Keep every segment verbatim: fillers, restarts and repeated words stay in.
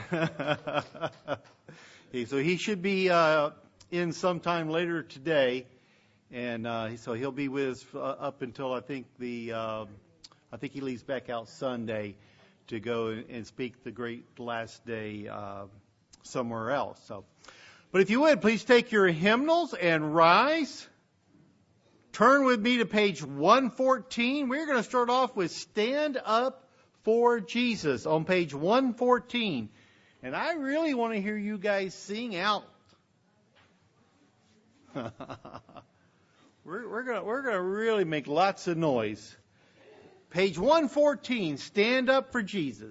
So he should be uh, in sometime later today, and uh, so he'll be with us uh, up until I think the uh, I think he leaves back out Sunday to go and speak the great last day uh, somewhere else. So, but if you would, please take your hymnals and rise. Turn with me to page one fourteen. We're going to start off with Stand Up for Jesus on page one fourteen. And I really want to hear you guys sing out. we're we're going we're going to really make lots of noise. Page one fourteen, Stand Up for Jesus.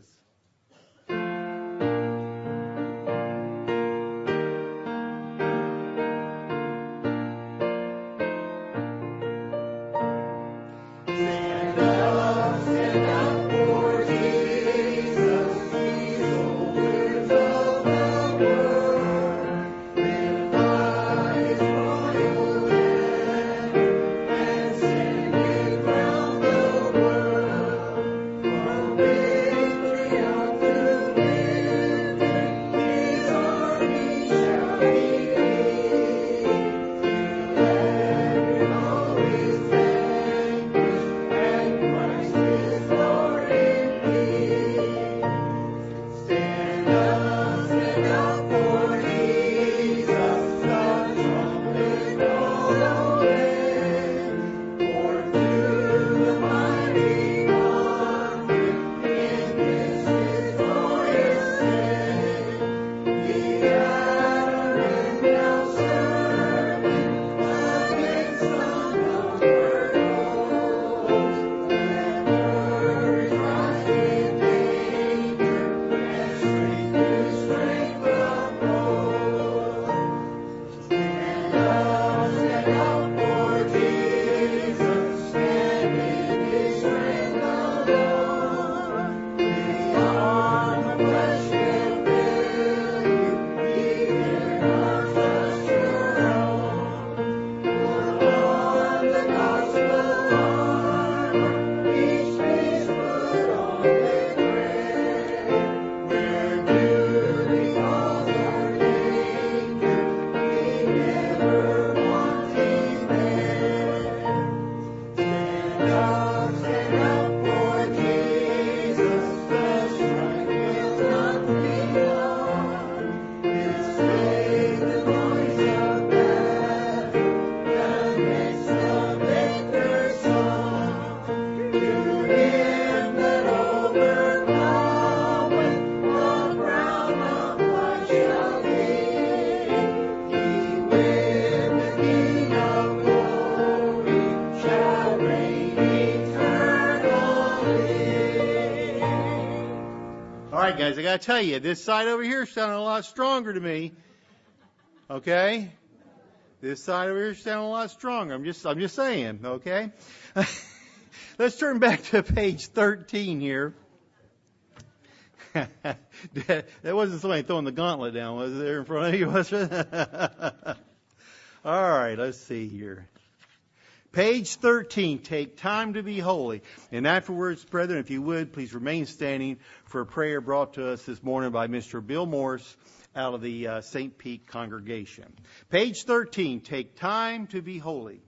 Guys, I got to tell you, this side over here sounded a lot stronger to me. Okay? This side over here sounded a lot stronger. I'm just, I'm just saying, okay? Let's turn back to page thirteen here. That wasn't somebody throwing the gauntlet down, was it, there in front of you? Was it? All right, let's see here. Page thirteen, Take Time to Be Holy. And afterwards, brethren, if you would, please remain standing for a prayer brought to us this morning by Mister Bill Morse out of the uh, Saint Pete congregation. Page thirteen, Take Time to Be Holy.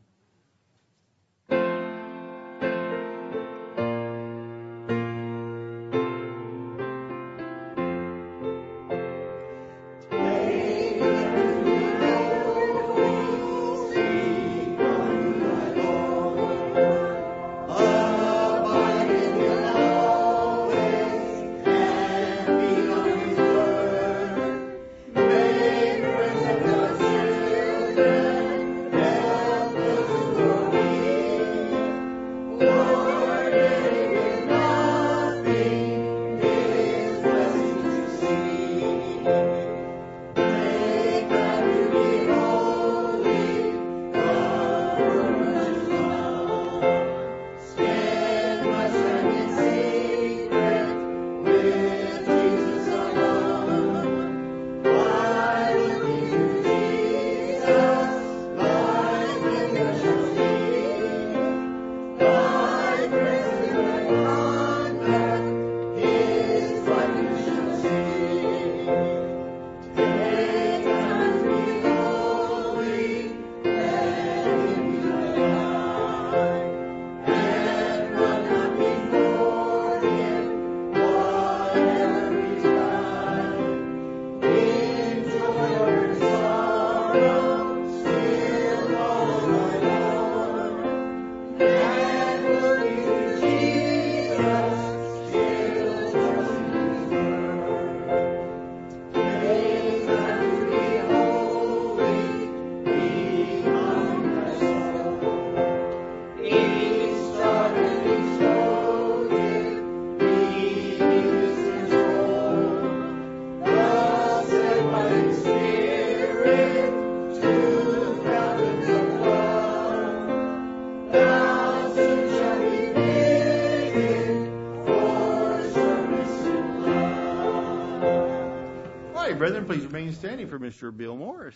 brethren, please remain standing for Mister Bill Morris.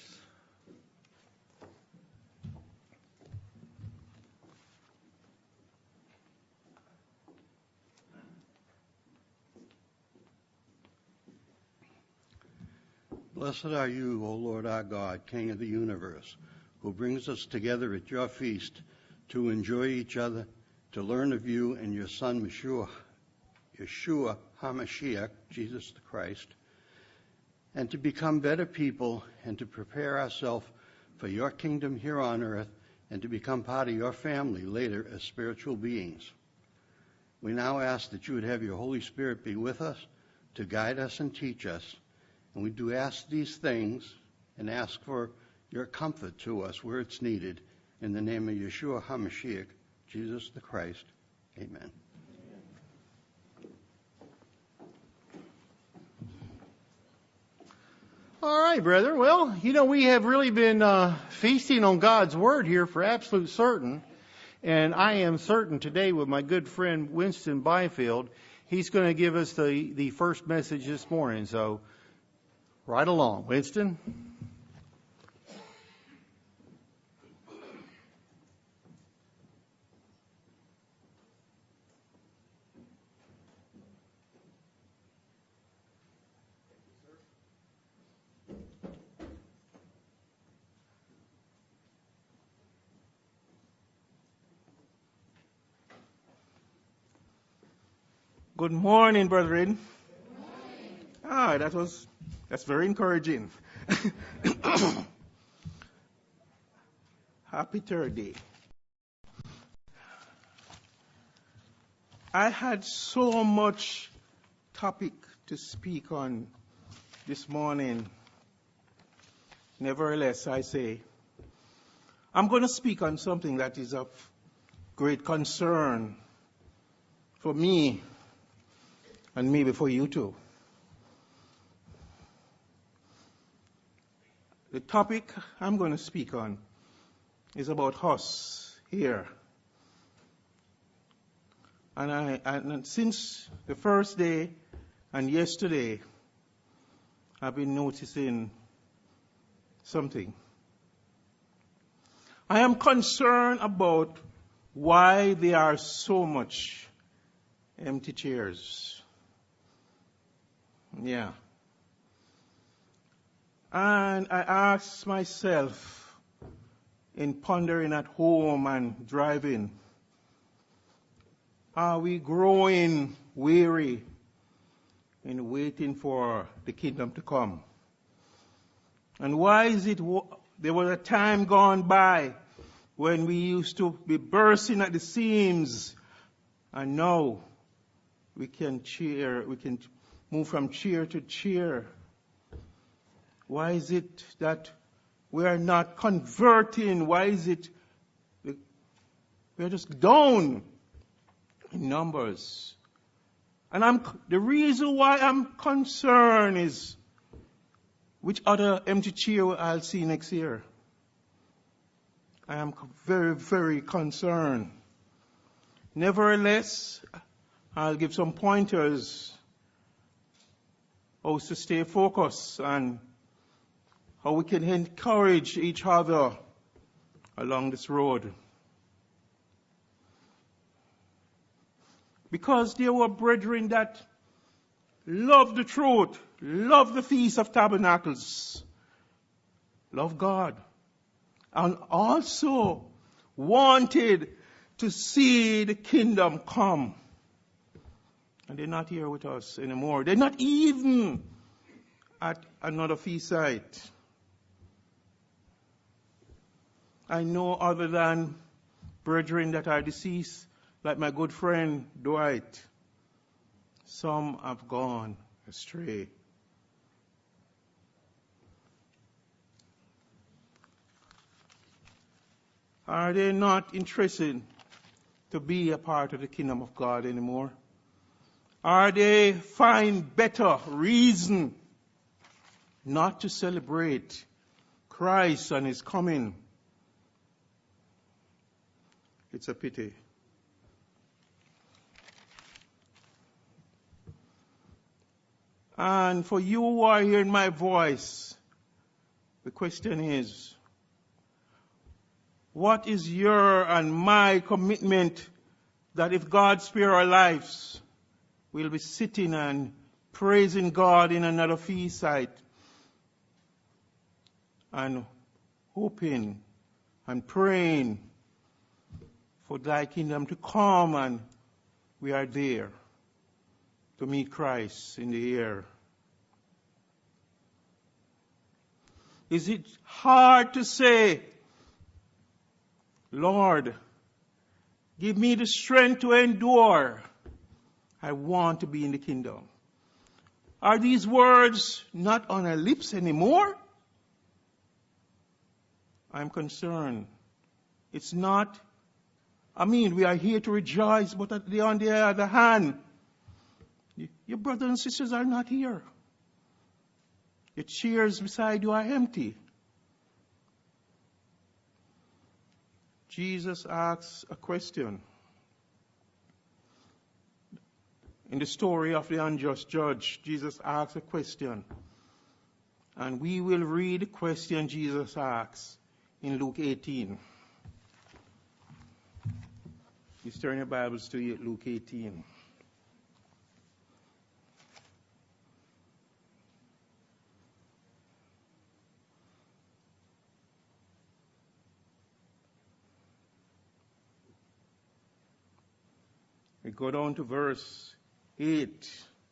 Blessed are you, O Lord our God, King of the universe, who brings us together at your feast to enjoy each other, to learn of you and your Son, Yeshua, Yeshua HaMashiach, Jesus the Christ, and to become better people and to prepare ourselves for your kingdom here on earth and to become part of your family later as spiritual beings. We now ask that you would have your Holy Spirit be with us to guide us and teach us. And we do ask these things and ask for your comfort to us where it's needed. In the name of Yeshua HaMashiach, Jesus the Christ. Amen. All right, brethren. Well, you know, we have really been uh, feasting on God's Word here for absolute certain. And I am certain today with my good friend Winston Byfield, he's going to give us the, the first message this morning. So, right along. Winston? Good morning, brethren. Good morning. Ah, that was, that's very encouraging. Happy third day. I had so much topic to speak on this morning. Nevertheless, I say, I'm going to speak on something that is of great concern for me and maybe for you too. The topic I'm going to speak on is about us here. And, I, and since the first day and yesterday, I've been noticing something. I am concerned about why there are so much empty chairs. Yeah. And I asked myself in pondering at home and driving, are we growing weary in waiting for the kingdom to come? And why is it there was a time gone by when we used to be bursting at the seams, and now we can cheer, we can move from cheer to cheer? Why is it that we are not converting? Why is it we are just down in numbers? And I'm the reason why I'm concerned is which other empty chair I'll see next year. I am very, very concerned. Nevertheless, I'll give some pointers how to stay focused and how we can encourage each other along this road. Because there were brethren that loved the truth, loved the Feast of Tabernacles, loved God, and also wanted to see the kingdom come. And they're not here with us anymore. They're not even at another feast site. I know other than brethren that are deceased, like my good friend Dwight, some have gone astray. Are they not interested to be a part of the kingdom of God anymore? Are they find better reason not to celebrate Christ and His coming? It's a pity. And for you who are hearing my voice, the question is, what is your and my commitment that if God spare our lives, we'll be sitting and praising God in another feast site and hoping and praying for thy kingdom to come, and we are there to meet Christ in the air. Is it hard to say, Lord, give me the strength to endure. I want to be in the kingdom. Are these words not on our lips anymore? I'm concerned. It's not. I mean, we are here to rejoice, but on the other hand, your brothers and sisters are not here. Your chairs beside you are empty. Jesus asks a question. In the story of the unjust judge, Jesus asks a question. And we will read the question Jesus asks in Luke eighteen. Please turn your Bibles to Luke eighteen. We go down to verse eight.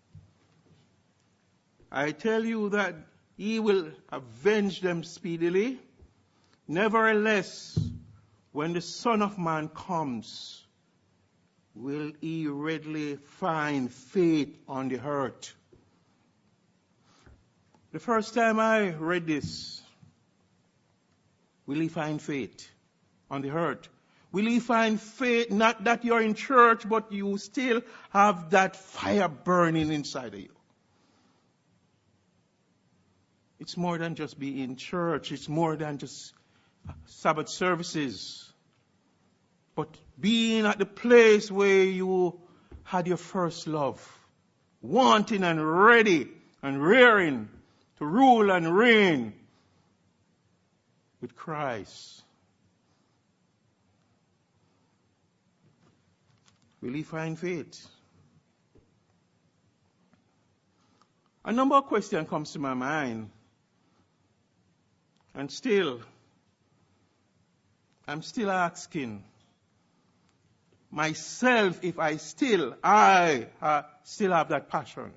I tell you that he will avenge them speedily. Nevertheless, when the Son of Man comes, will he readily find faith on the earth? The first time I read this, will he find faith on the earth? Will he find faith, not that you're in church, but you still have that fire burning inside of you? It's more than just being in church. It's more than just Sabbath services. But being at the place where you had your first love, wanting and ready and rearing to rule and reign with Christ. Will he find faith? A number of questions comes to my mind. And still, I'm still asking myself if I still, I uh, still have that passion.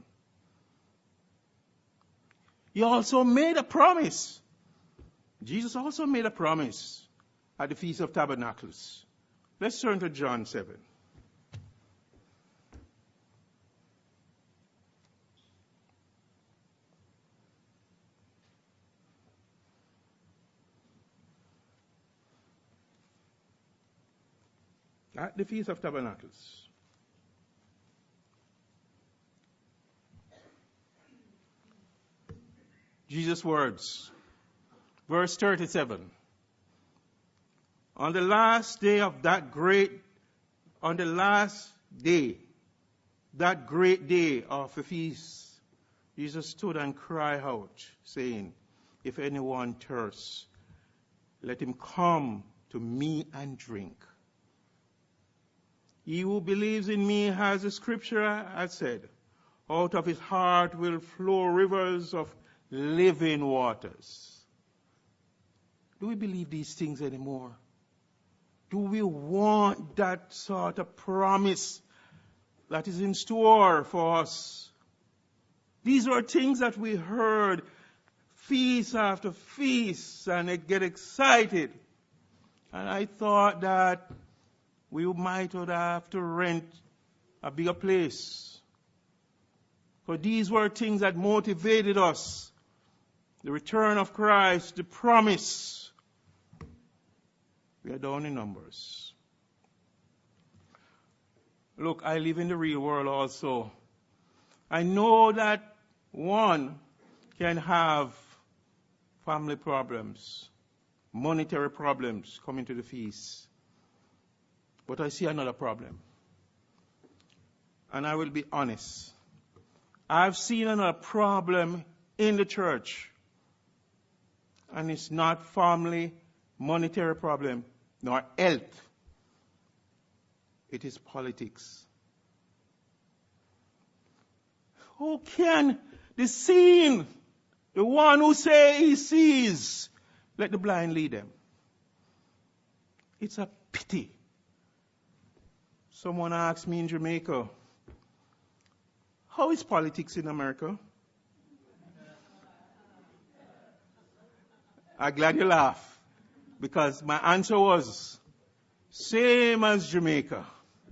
He also made a promise. Jesus also made a promise at the Feast of Tabernacles. Let's turn to John seven. At the Feast of Tabernacles. Jesus' words. Verse thirty-seven. On the last day of that great, on the last day, that great day of the feast, Jesus stood and cried out, saying, if anyone thirsts, let him come to me and drink. He who believes in me, as the scripture has said, out of his heart will flow rivers of living waters. Do we believe these things anymore? Do we want that sort of promise that is in store for us? These are things that we heard feast after feast, and I get excited. And I thought that we might have to rent a bigger place. For these were things that motivated us. The return of Christ, the promise. We are down in numbers. Look, I live in the real world also. I know that one can have family problems, monetary problems coming to the feast. But I see another problem. And I will be honest. I've seen another problem in the church. And it's not family, monetary problem, nor health. It is politics. Who can the seeing, the one who say he sees, let the blind lead them? It's a pity. Someone asked me in Jamaica, how is politics in America? I'm glad you laugh, because my answer was, same as Jamaica.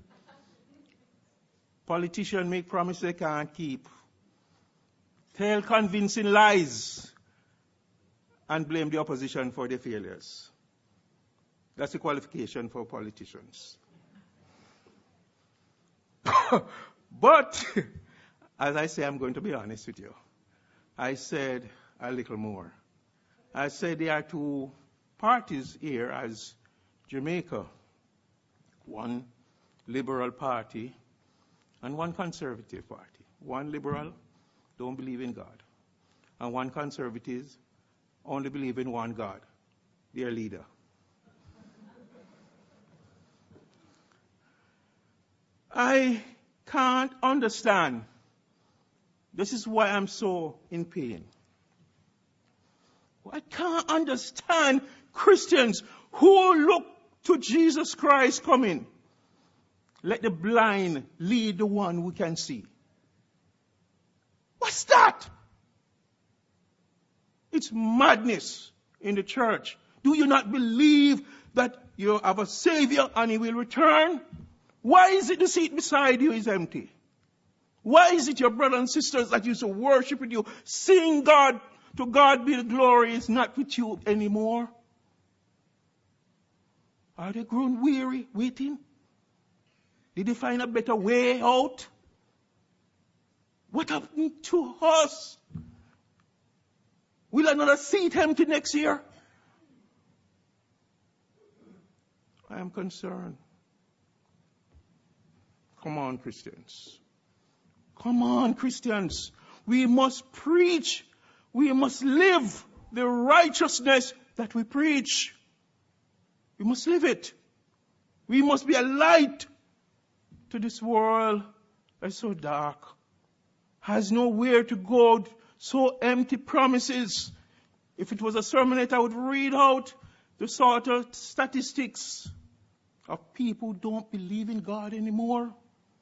Politicians make promises they can't keep. Tell convincing lies and blame the opposition for their failures. That's the qualification for politicians. But, as I say, I'm going to be honest with you. I said a little more. I said there are two parties here as Jamaica. One liberal party and one conservative party. One liberal don't believe in God. And one conservative only believe in one God, their leader. I can't understand. This is why I'm so in pain. I can't understand Christians who look to Jesus Christ coming. Let the blind lead the one who can see. What's that? It's madness in the church. Do you not believe that you have a Savior and He will return? Why is it the seat beside you is empty? Why is it your brothers and sisters that used to worship with you, sing God, to God be the glory, is not with you anymore? Are they grown weary, waiting? Did they find a better way out? What happened to us? Will another seat empty next year? I am concerned. Come on, Christians. Come on, Christians. We must preach. We must live the righteousness that we preach. We must live it. We must be a light to this world that's so dark, has nowhere to go, so empty promises. If it was a sermonette, I would read out the sort of statistics of people who don't believe in God anymore.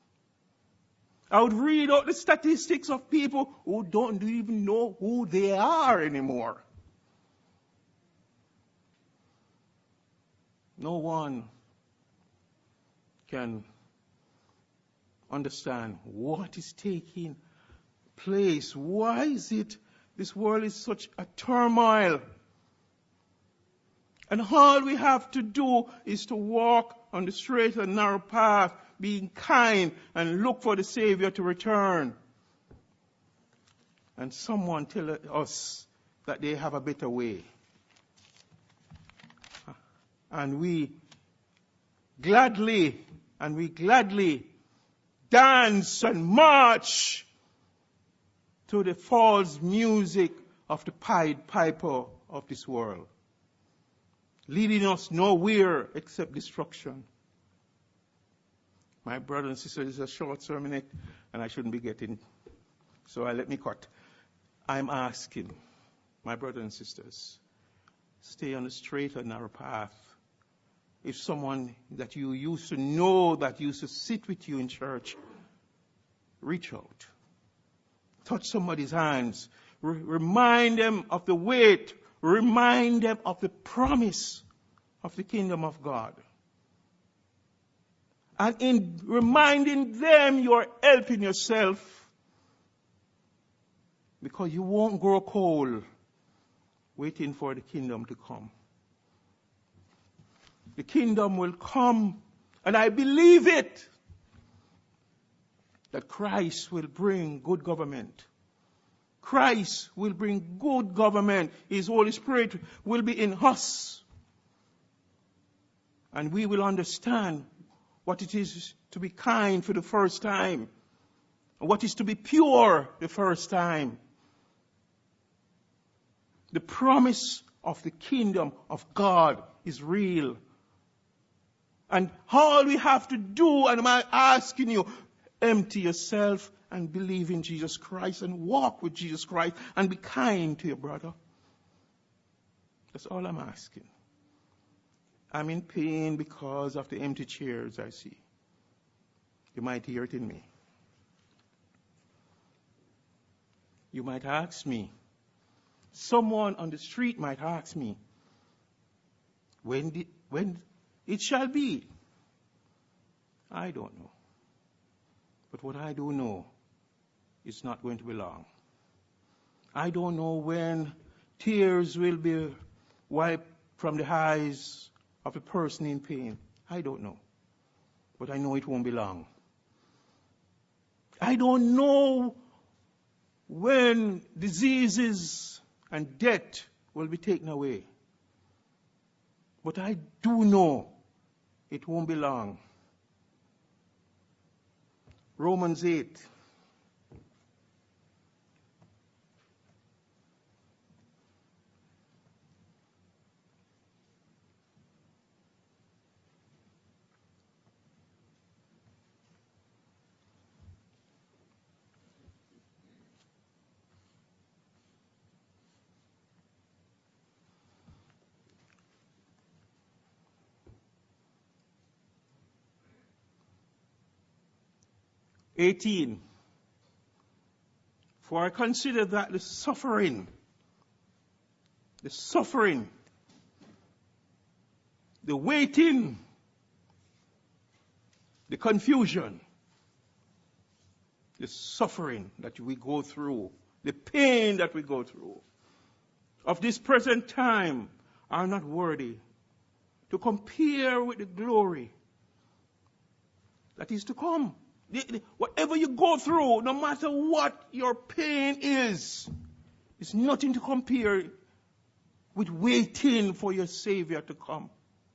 I would read out the statistics of people who don't even know who they are anymore. No one can understand what is taking place. Why is it this world is such a turmoil? And all we have to do is to walk on the straight and narrow path, being kind, and look for the Savior to return. And someone tell us that they have a better way. And we gladly, and we gladly dance and march to the false music of the Pied Piper of this world, leading us nowhere except destruction. My brother and sister, this is a short sermonette, and I shouldn't be getting, so I let me cut. I'm asking, my brothers and sisters, stay on the straight and narrow path. If someone that you used to know, that used to sit with you in church, reach out. Touch somebody's hands. R- remind them of the weight. Remind them of the promise of the kingdom of God. And in reminding them, you are helping yourself, because you won't grow cold waiting for the kingdom to come. The kingdom will come, and I believe it, that Christ will bring good government. Christ will bring good government. His Holy Spirit will be in us. And we will understand what it is to be kind for the first time. what is to be pure the first time. The promise of the kingdom of God is real. And all we have to do, and I'm asking you, empty yourself and believe in Jesus Christ and walk with Jesus Christ and be kind to your brother. That's all I'm asking. I'm in pain because of the empty chairs I see. You might hear it in me. You might ask me, someone on the street might ask me, when, the, when it shall be? I don't know. But what I do know, it's not going to be long. I don't know when tears will be wiped from the eyes of a person in pain. I don't know. But I know it won't be long. I don't know when diseases and death will be taken away. But I do know it won't be long. Romans eight. eighteen. For I consider that the suffering, the suffering, the waiting, the confusion, the suffering that we go through, the pain that we go through of this present time are not worthy to compare with the glory that is to come. The, the, whatever you go through, no matter what your pain is, it's nothing to compare with waiting for your Savior to come.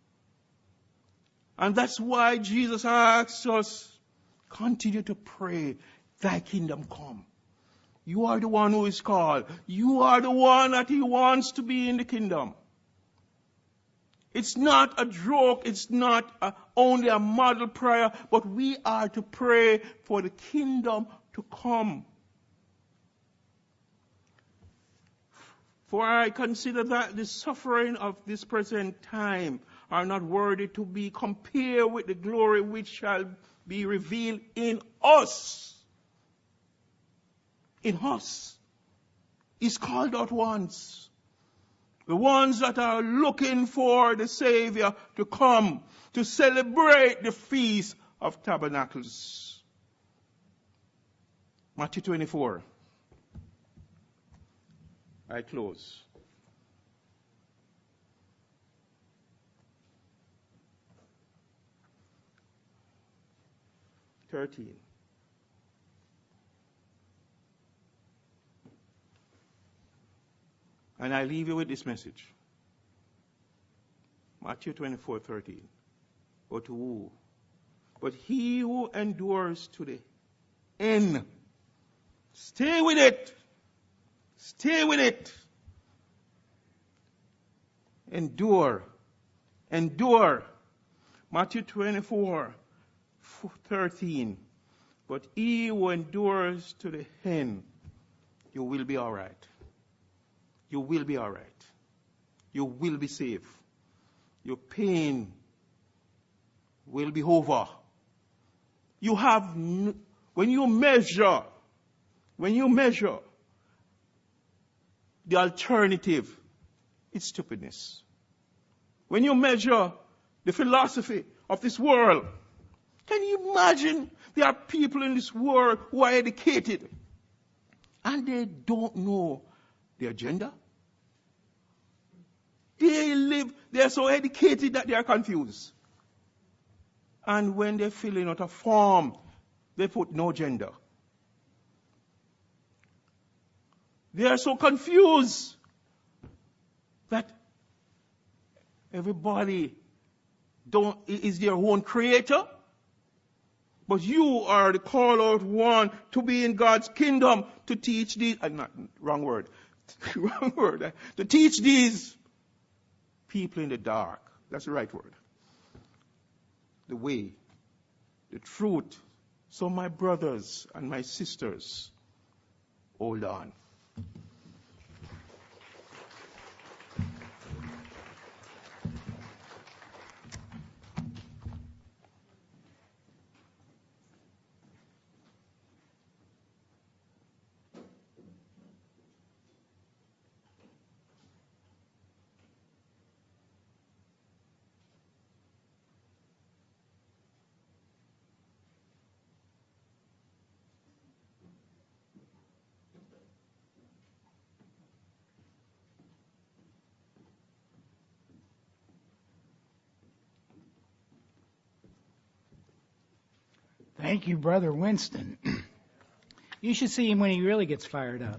And that's why Jesus asks us, continue to pray, thy kingdom come. You are the one who is called. You are the one that he wants to be in the kingdom. It's not a joke. It's not a, only a model prayer, but we are to pray for the kingdom to come. For I consider that the suffering of this present time are not worthy to be compared with the glory which shall be revealed in us. In us. He's called out once. The ones that are looking for the Savior to come to celebrate the Feast of Tabernacles. Matthew twenty-four. I close. thirteen. And I leave you with this message. Matthew twenty-four thirteen. But who? But he who endures to the end. Stay with it. Stay with it. Endure. Endure. Matthew twenty-four thirteen. But he who endures to the end, you will be all right. You will be all right. You will be safe. Your pain will be over. You have, n- when you measure, when you measure the alternative, it's stupidness. When you measure the philosophy of this world, can you imagine there are people in this world who are educated and they don't know the agenda? They live, they are so educated that they are confused. And when they fill in out a form, they put no gender. They are so confused that everybody don't, is their own creator. But you are the call out one to be in God's kingdom, to teach these, uh, not, wrong word, wrong word, uh, to teach these people in the dark. That's the right word. The way, the truth. So my brothers and my sisters, hold on. Thank you, Brother Winston. You should see him when he really gets fired up.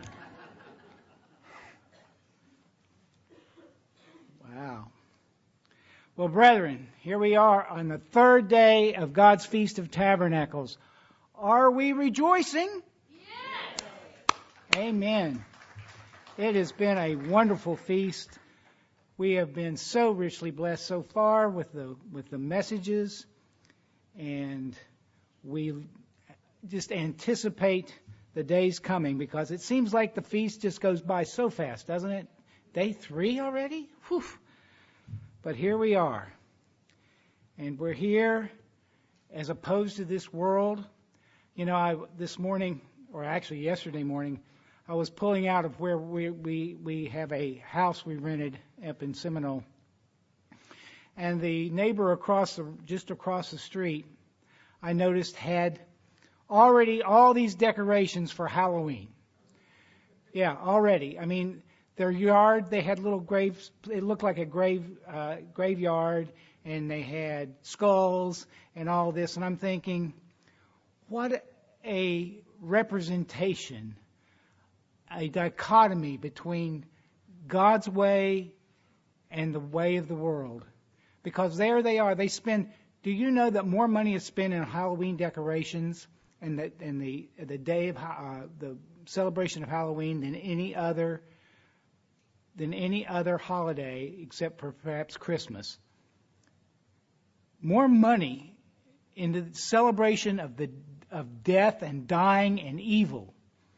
Wow. Well, brethren, here we are on the third day of God's Feast of Tabernacles. Are we rejoicing? Yes. Amen. It has been a wonderful feast. We have been so richly blessed so far with the with the messages, and we just anticipate the days coming, because it seems like the feast just goes by so fast, doesn't it? Day three already? Whew. But here we are. And we're here as opposed to this world. You know, I this morning, or actually yesterday morning, I was pulling out of where we we, we have a house we rented up in Seminole. And the neighbor across the just across the street, I noticed, had already all these decorations for Halloween. Yeah, already. I mean, their yard, they had little graves. It looked like a grave uh, graveyard, and they had skulls and all this. And I'm thinking, what a representation, a dichotomy between God's way and the way of the world. Because there they are. They spend. Do you know that more money is spent in Halloween decorations and the and the the day of uh, the celebration of Halloween than any other than any other holiday except for perhaps Christmas? More money in the celebration of the of death and dying and evil,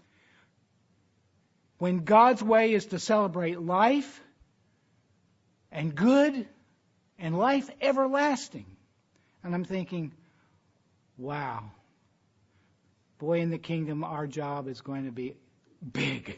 when God's way is to celebrate life and good and life everlasting. And I'm thinking, wow, boy, in the kingdom, our job is going to be big.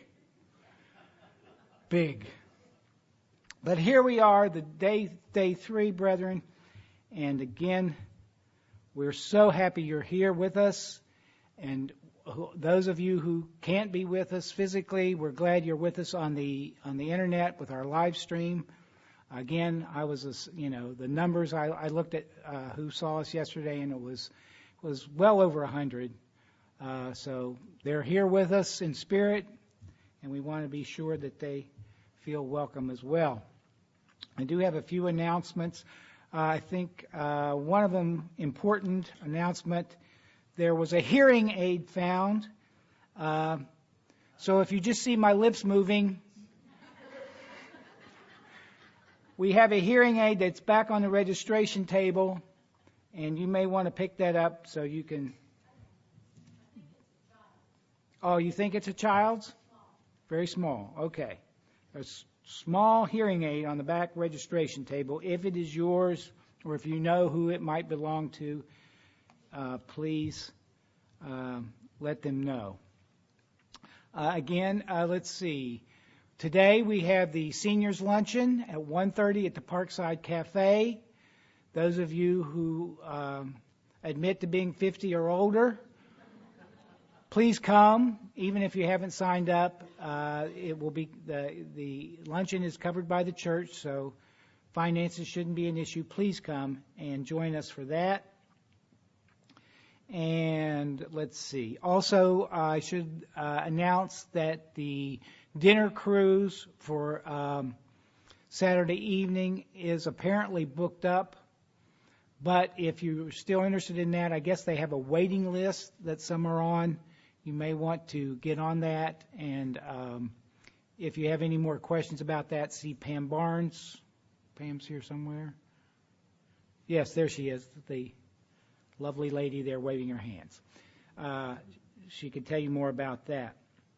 Big. But here we are, the day, day three, brethren. And again, we're so happy you're here with us. And those of you who can't be with us physically, we're glad you're with us on the on the internet with our live stream. Again, I was, you know, the numbers, I, I looked at uh, who saw us yesterday, and it was was well over a hundred. Uh, so they're here with us in spirit, and we want to be sure that they feel welcome as well. I do have a few announcements. Uh, I think uh, one of them, important announcement, there was a hearing aid found. Uh, so if you just see my lips moving, we have a hearing aid that's back on the registration table, and you may want to pick that up so you can. Oh, you think it's a child's? Very small. Okay. A s- small hearing aid on the back registration table. If it is yours, or if you know who it might belong to, uh, please um, let them know. Uh, again, uh, let's see. Today we have the seniors luncheon at one thirty at the Parkside Cafe. Those of you who um, admit to being fifty or older, please come. Even if you haven't signed up, uh, it will be the the luncheon is covered by the church, so finances shouldn't be an issue. Please come and join us for that. And let's see. Also, I should uh, announce that the dinner cruise for um, Saturday evening is apparently booked up, but if you're still interested in that, I guess they have a waiting list that some are on. You may want to get on that. And um, if you have any more questions about that, see Pam Barnes. Pam's here somewhere. Yes, there she is, the lovely lady there waving her hands. Uh, she could tell you more about that.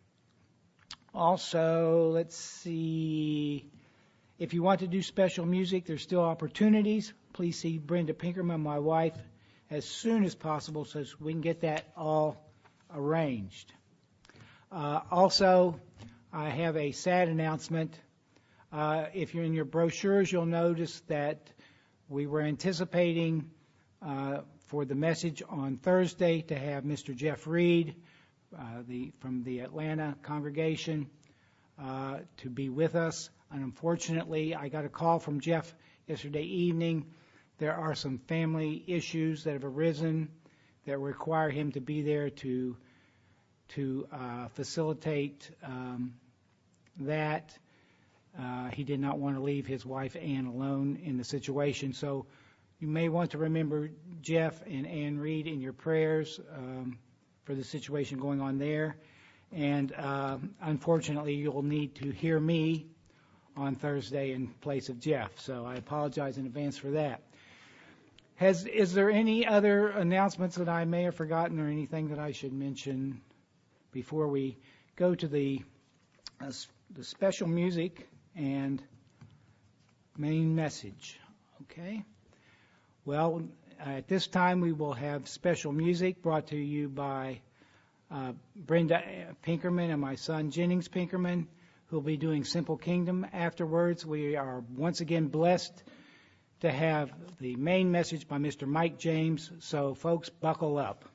Also, let's see, if you want to do special music, there's still opportunities. Please see Brenda Pinkerman, my wife, as soon as possible so we can get that all arranged. Uh, also, I have a sad announcement. Uh, if you're in your brochures, you'll notice that we were anticipating uh, for the message on Thursday to have Mister Jeff Reed uh, the, from the Atlanta congregation uh, to be with us. And unfortunately, I got a call from Jeff yesterday evening. There are some family issues that have arisen that require him to be there to to uh, facilitate um, that. Uh, he did not want to leave his wife Ann alone in the situation. So you may want to remember Jeff and Ann Reed in your prayers um, for the situation going on there. And uh, unfortunately, you'll need to hear me on Thursday in place of Jeff. So I apologize in advance for that. Has is there any other announcements that I may have forgotten or anything that I should mention before we go to the uh, the special music and main message? Okay. Well, at this time we will have special music brought to you by uh, Brenda Pinkerman and my son Jennings Pinkerman, who will be doing Simple Kingdom. Afterwards, we are once again blessed to have the main message by Mister Mike James. So, folks, buckle up.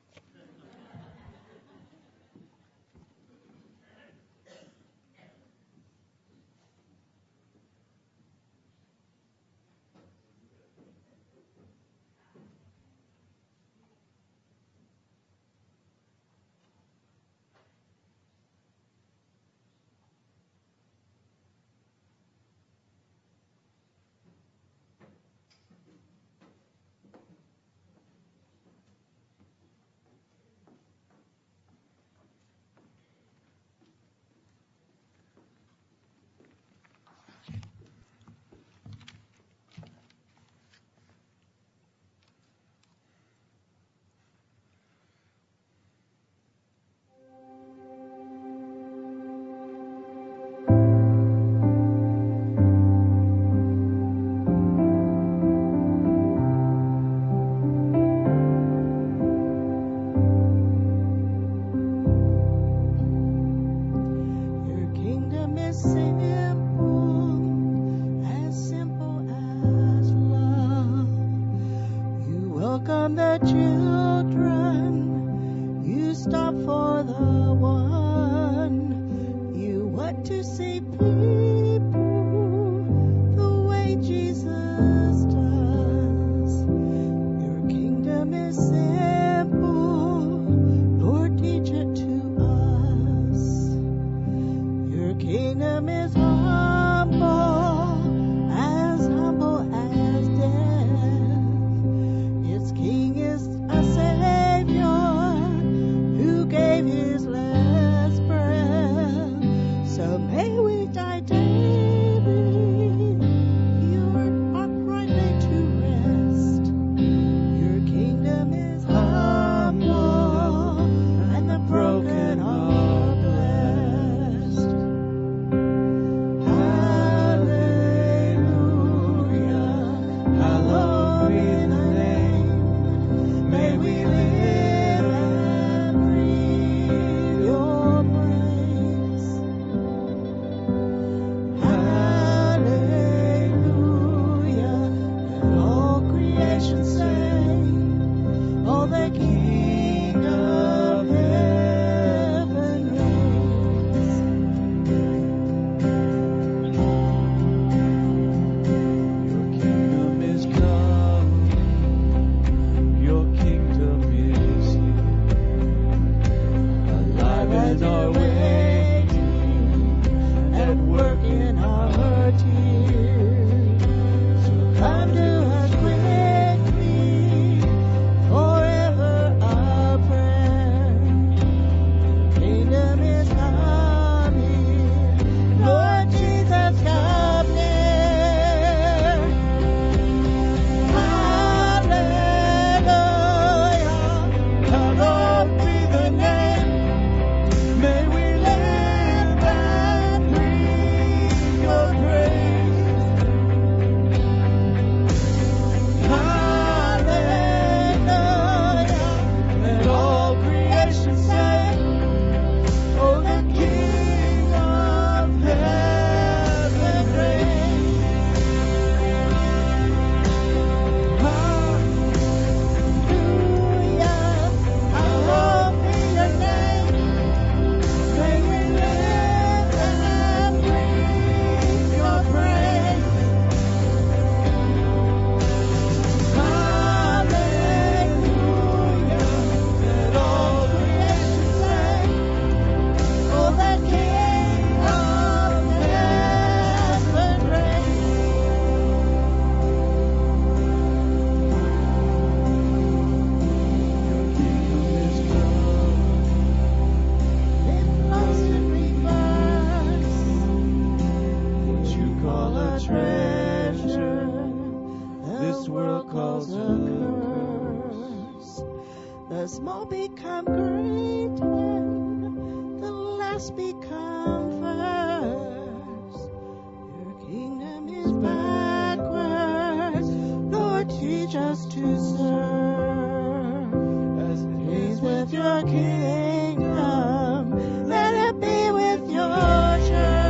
treasure this world calls a curse. The small become great and the last become first. Your kingdom is backwards. Lord, teach us to serve. As it is with your kingdom, let it be with your church.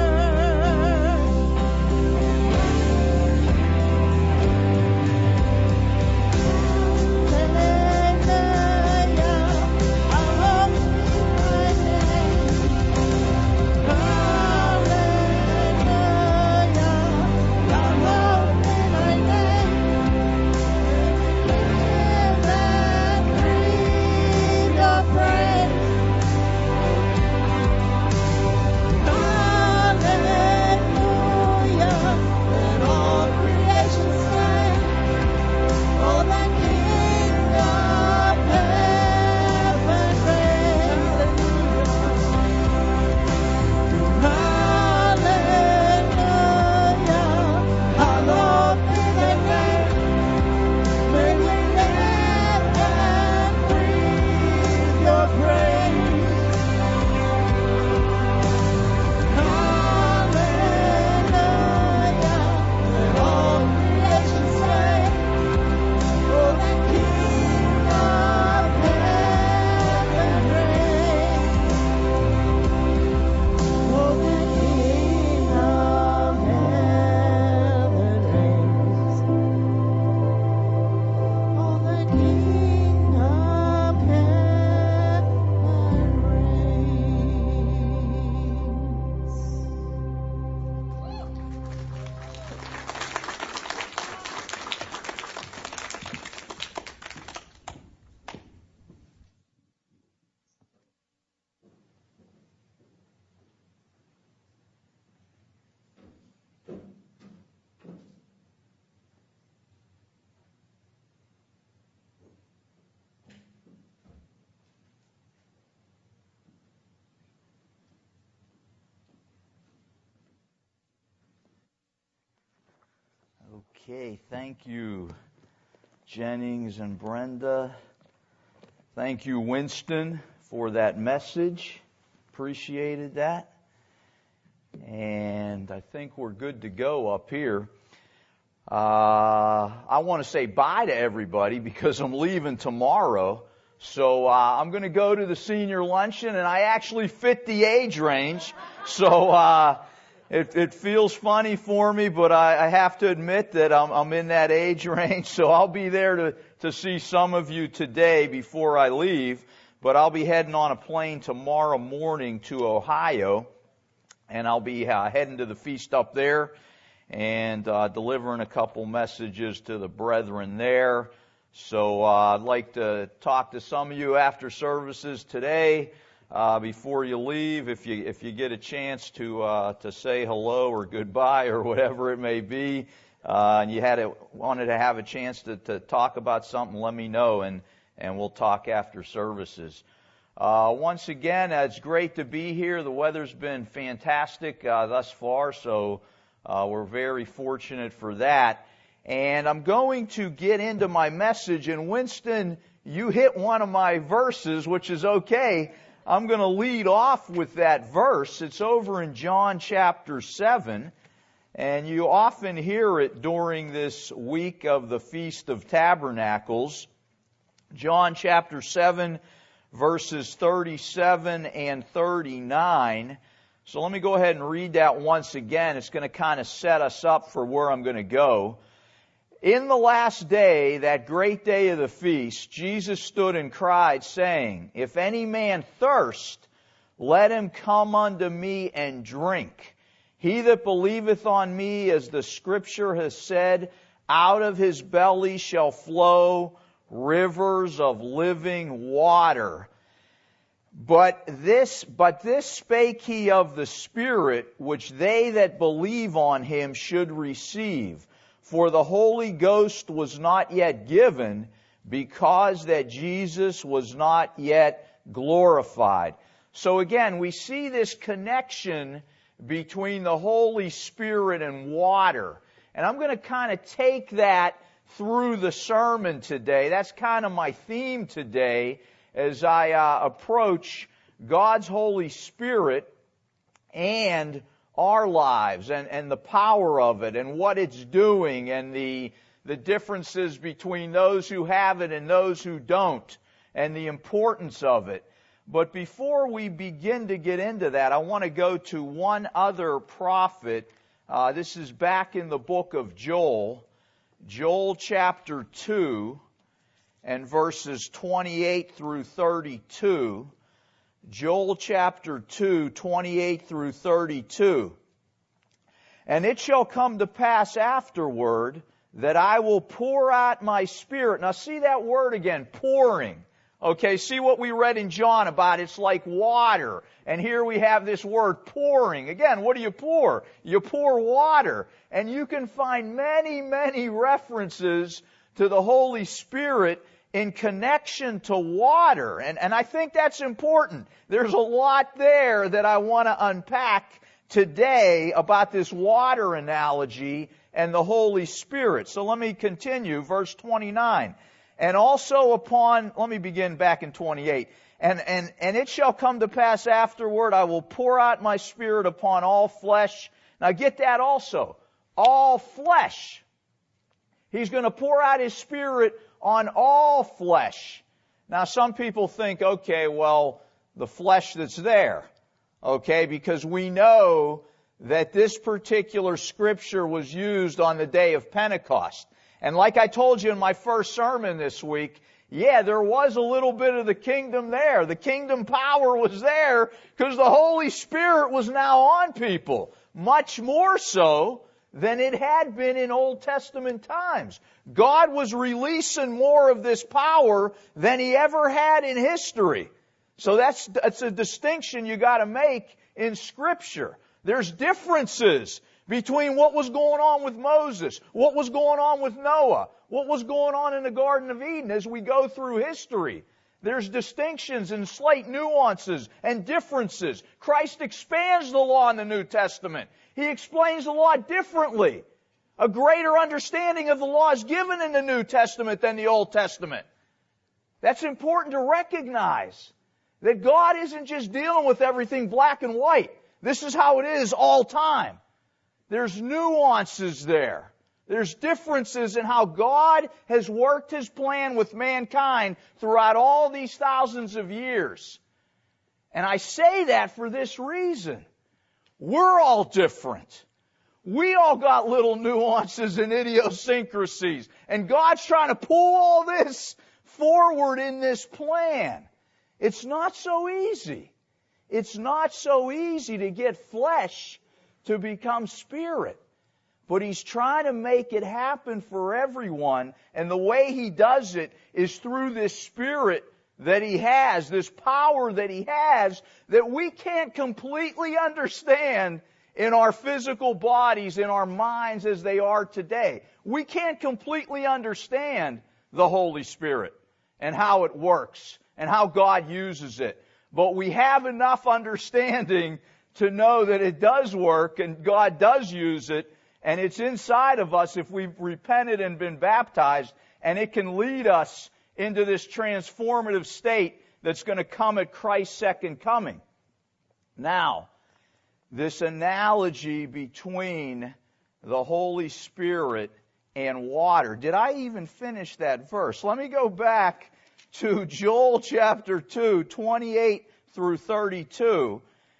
Okay, thank you, Jennings and Brenda. Thank you, Winston, for that message. Appreciated that. And I think we're good to go up here. Uh, I want to say bye to everybody because I'm leaving tomorrow. So uh, I'm going to go to the senior luncheon, and I actually fit the age range. So uh, it, it feels funny for me, but I, I have to admit that I'm, I'm in that age range. So I'll be there to, to see some of you today before I leave. But I'll be heading on a plane tomorrow morning to Ohio, and I'll be uh, heading to the feast up there and uh, delivering a couple messages to the brethren there. So uh, I'd like to talk to some of you after services today. Uh, before you leave, if you if you get a chance to uh, to say hello or goodbye or whatever it may be, uh, and you had a, wanted to have a chance to, to talk about something, let me know, and and we'll talk after services. Uh, once again, uh, it's great to be here. The weather's been fantastic uh, thus far, so uh, we're very fortunate for that. And I'm going to get into my message, and Winston, you hit one of my verses, which is okay. I'm going to lead off with that verse. It's over in John chapter seven, and you often hear it during this week of the Feast of Tabernacles. John chapter seven, verses thirty-seven and thirty-nine. So let me go ahead and read that once again. It's going to kind of set us up for where I'm going to go. In the last day, that great day of the feast, Jesus stood and cried, saying, If any man thirst, let him come unto me and drink. He that believeth on me, as the Scripture has said, out of his belly shall flow rivers of living water. But this, but this spake he of the Spirit, which they that believe on him should receive. For the Holy Ghost was not yet given, because that Jesus was not yet glorified. So again, we see this connection between the Holy Spirit and water. And I'm going to kind of take that through the sermon today. That's kind of my theme today as I uh, approach God's Holy Spirit and our lives and, and the power of it and what it's doing and the, the differences between those who have it and those who don't and the importance of it. But before we begin to get into that, I want to go to one other prophet. Uh, this is back in the book of Joel, Joel chapter two and verses twenty-eight through thirty-two. Joel chapter two, twenty-eight through thirty-two. And it shall come to pass afterward that I will pour out my Spirit. Now see that word again, pouring. Okay, see what we read in John about it's like water. And here we have this word pouring. Again, what do you pour? You pour water. And you can find many, many references to the Holy Spirit in connection to water. And, and I think that's important. There's a lot there that I want to unpack today about this water analogy and the Holy Spirit. So let me continue. Verse twenty-nine. And also upon, let me begin back in twenty-eight. And, and, and it shall come to pass afterward, I will pour out my Spirit upon all flesh. Now get that also. All flesh. He's going to pour out His Spirit on all flesh. Now some people think, okay, well, the flesh that's there. Okay, because we know that this particular scripture was used on the day of Pentecost. And like I told you in my first sermon this week, yeah, there was a little bit of the kingdom there. The kingdom power was there because the Holy Spirit was now on people. Much more so than it had been in Old Testament times. God was releasing more of this power than He ever had in history. So that's, that's a distinction you got to make in Scripture. There's differences between what was going on with Moses, what was going on with Noah, what was going on in the Garden of Eden as we go through history. There's distinctions and slight nuances and differences. Christ expands the law in the New Testament. He explains the law differently. A greater understanding of the law is given in the New Testament than the Old Testament. That's important to recognize. That God isn't just dealing with everything black and white. This is how it is all time. There's nuances there. There's differences in how God has worked His plan with mankind throughout all these thousands of years. And I say that for this reason. We're all different. We all got little nuances and idiosyncrasies. And God's trying to pull all this forward in this plan. It's not so easy. It's not so easy to get flesh to become spirit. But He's trying to make it happen for everyone. And the way He does it is through this Spirit that He has, this power that He has, that we can't completely understand in our physical bodies, in our minds as they are today. We can't completely understand the Holy Spirit and how it works and how God uses it. But we have enough understanding to know that it does work and God does use it, and it's inside of us if we've repented and been baptized, and it can lead us into this transformative state that's going to come at Christ's second coming. Now, this analogy between the Holy Spirit and water. Did I even finish that verse? Let me go back to Joel chapter two, twenty-eight through thirty-two.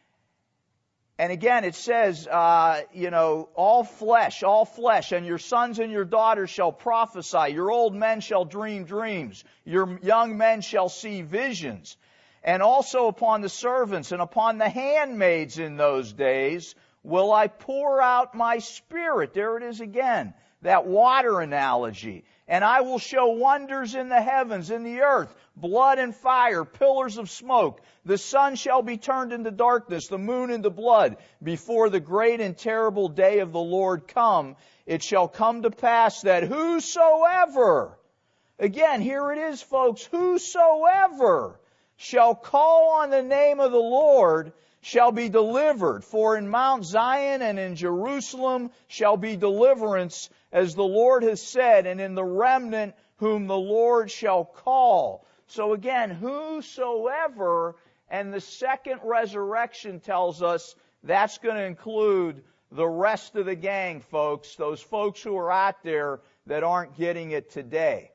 And again, it says, uh, you know, all flesh, all flesh, and your sons and your daughters shall prophesy. Your old men shall dream dreams. Your young men shall see visions. And also upon the servants and upon the handmaids in those days will I pour out my Spirit. There it is again, that water analogy. And I will show wonders in the heavens, in the earth, blood and fire, pillars of smoke. The sun shall be turned into darkness, the moon into blood, before the great and terrible day of the Lord come. It shall come to pass that whosoever, again, here it is, folks, whosoever shall call on the name of the Lord shall be delivered. For in Mount Zion and in Jerusalem shall be deliverance, as the Lord has said, and in the remnant whom the Lord shall call. So again, whosoever, and the second resurrection tells us that's going to include the rest of the gang, folks, those folks who are out there that aren't getting it today.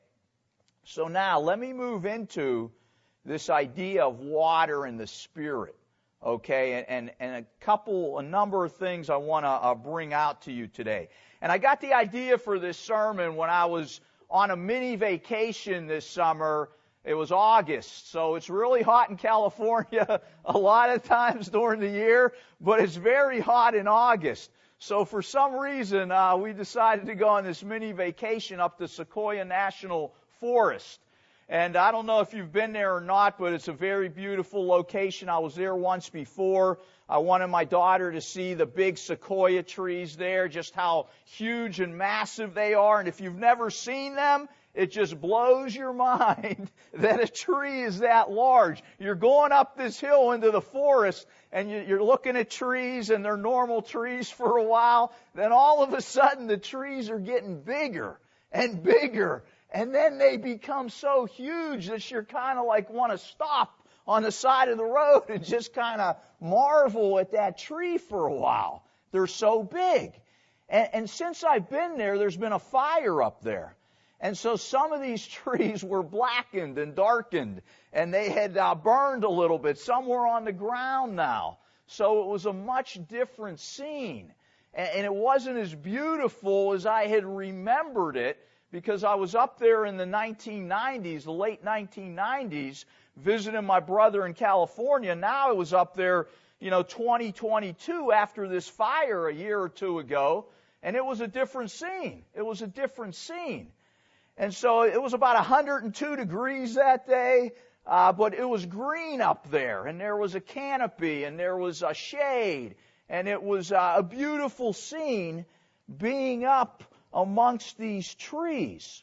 So now, let me move into this idea of water and the Spirit, okay, and, and, and a couple, a number of things I want to uh, bring out to you today. And I got the idea for this sermon when I was on a mini vacation this summer. It was August, so it's really hot in California a lot of times during the year, but it's very hot in August. So for some reason, uh, we decided to go on this mini vacation up to Sequoia National Forest. And I don't know if you've been there or not, but it's a very beautiful location. I was there once before. I wanted my daughter to see the big sequoia trees there, just how huge and massive they are. And if you've never seen them, it just blows your mind that a tree is that large. You're going up this hill into the forest, and you're looking at trees, and they're normal trees for a while. Then all of a sudden, the trees are getting bigger and bigger. And then they become so huge that you're kind of like want to stop on the side of the road and just kind of marvel at that tree for a while. They're so big. And, and since I've been there, there's been a fire up there. And so some of these trees were blackened and darkened, and they had uh, burned a little bit. Some were on the ground now. So it was a much different scene. And, and it wasn't as beautiful as I had remembered it, because I was up there in the nineteen nineties, the late nineteen nineties, visiting my brother in California. Now I was up there, you know, twenty twenty-two after this fire a year or two ago, and it was a different scene. It was a different scene. And so it was about one hundred two degrees that day, uh, but it was green up there, and there was a canopy, and there was a shade, and it was uh, a beautiful scene being up amongst these trees.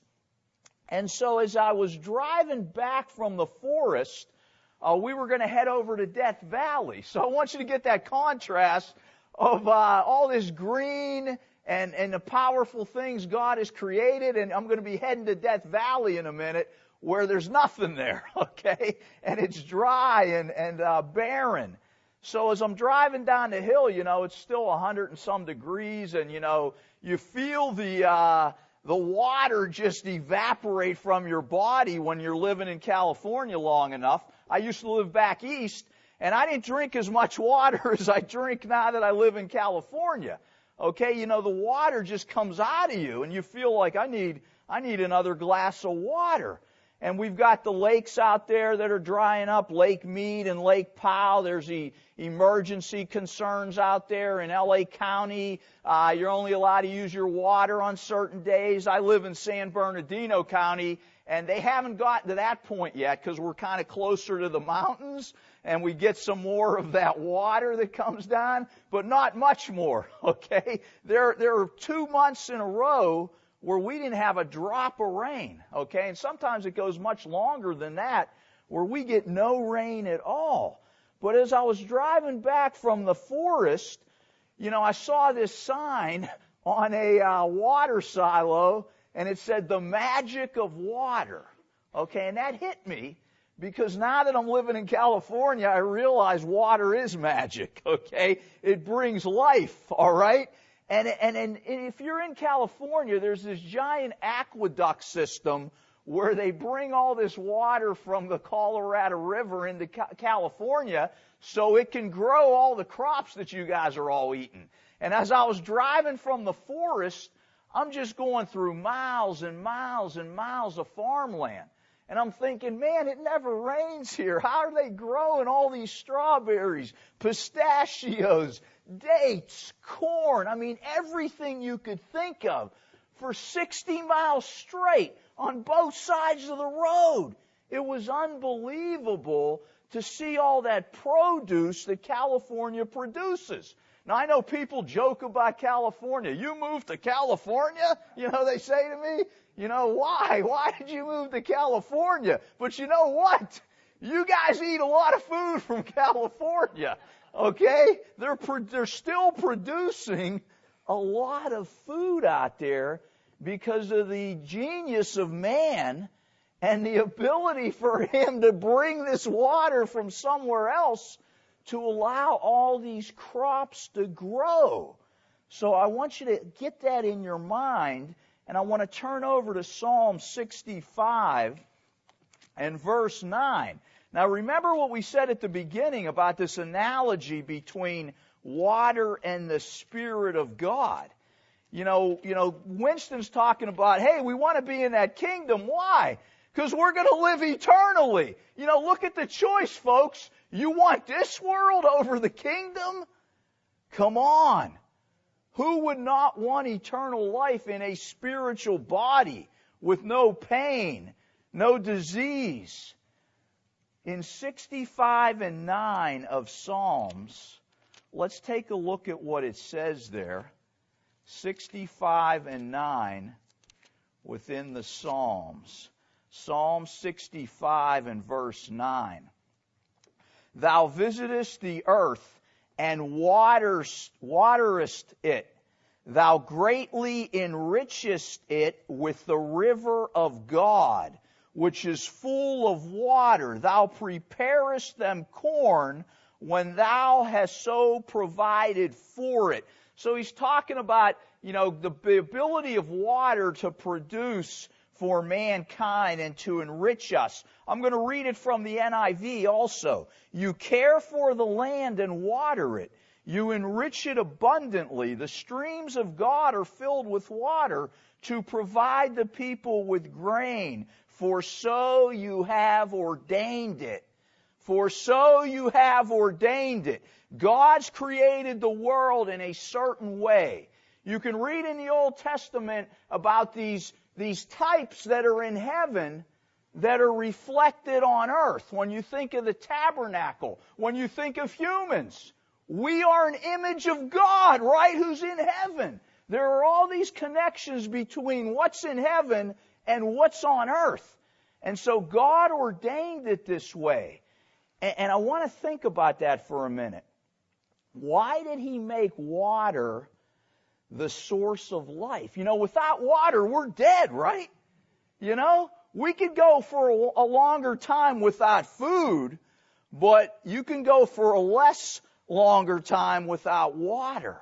And so as I was driving back from the forest, uh, we were going to head over to Death Valley. So I want you to get that contrast of uh, all this green and, and the powerful things God has created, and I'm going to be heading to Death Valley in a minute where there's nothing there, okay? And it's dry and, and uh, barren. So as I'm driving down the hill, you know, it's still a hundred and some degrees, and, you know, you feel the uh, the water just evaporate from your body when you're living in California long enough. I used to live back east, and I didn't drink as much water as I drink now that I live in California. Okay, you know, the water just comes out of you, and you feel like I need I need another glass of water. And we've got the lakes out there that are drying up, Lake Mead and Lake Powell. There's the emergency concerns out there in L A County. Uh, you're only allowed to use your water on certain days. I live in San Bernardino County, and they haven't gotten to that point yet because we're kind of closer to the mountains, and we get some more of that water that comes down, but not much more, okay? There, there are two months in a row where we didn't have a drop of rain, okay? And sometimes it goes much longer than that, where we get no rain at all. But as I was driving back from the forest, you know, I saw this sign on a uh, water silo, and it said, "The magic of water." Okay, and that hit me, because now that I'm living in California, I realize water is magic, okay? It brings life, all right? And, and, and if you're in California, there's this giant aqueduct system where they bring all this water from the Colorado River into California so it can grow all the crops that you guys are all eating. And as I was driving from the forest, I'm just going through miles and miles and miles of farmland. And I'm thinking, man, it never rains here. How are they growing all these strawberries, pistachios, dates, corn? I mean, everything you could think of for sixty miles straight on both sides of the road. It was unbelievable to see all that produce that California produces. Now, I know people joke about California. You moved to California? You know, they say to me, you know, why? Why did you move to California? But you know what? You guys eat a lot of food from California. Okay? They're, pro- they're still producing a lot of food out there because of the genius of man and the ability for him to bring this water from somewhere else to allow all these crops to grow. So I want you to get that in your mind, and I want to turn over to Psalm sixty-five and verse nine. Now remember what we said at the beginning about this analogy between water and the Spirit of God. You know, you know, Winston's talking about, hey, we want to be in that kingdom. Why? Because we're going to live eternally. You know, look at the choice, folks. You want this world over the kingdom? Come on. Who would not want eternal life in a spiritual body with no pain, no disease? In sixty-five and nine of Psalms, let's take a look at what it says there. sixty-five and nine within the Psalms. Psalm sixty-five and verse nine. Thou visitest the earth and waters, waterest it. Thou greatly enrichest it with the river of God, which is full of water. Thou preparest them corn when thou hast so provided for it. So he's talking about, you know, the, the ability of water to produce for mankind and to enrich us. I'm going to read it from the N I V also. You care for the land and water it. You enrich it abundantly. The streams of God are filled with water to provide the people with grain. For so you have ordained it. For so you have ordained it. God's created the world in a certain way. You can read in the Old Testament about these, these types that are in heaven that are reflected on earth. When you think of the tabernacle, when you think of humans, we are an image of God, right, who's in heaven. There are all these connections between what's in heaven and what's on earth. And so God ordained it this way. And I want to think about that for a minute. Why did He make water the source of life? You know, without water, we're dead, right? You know, we could go for a longer time without food, but you can go for a less longer time without water.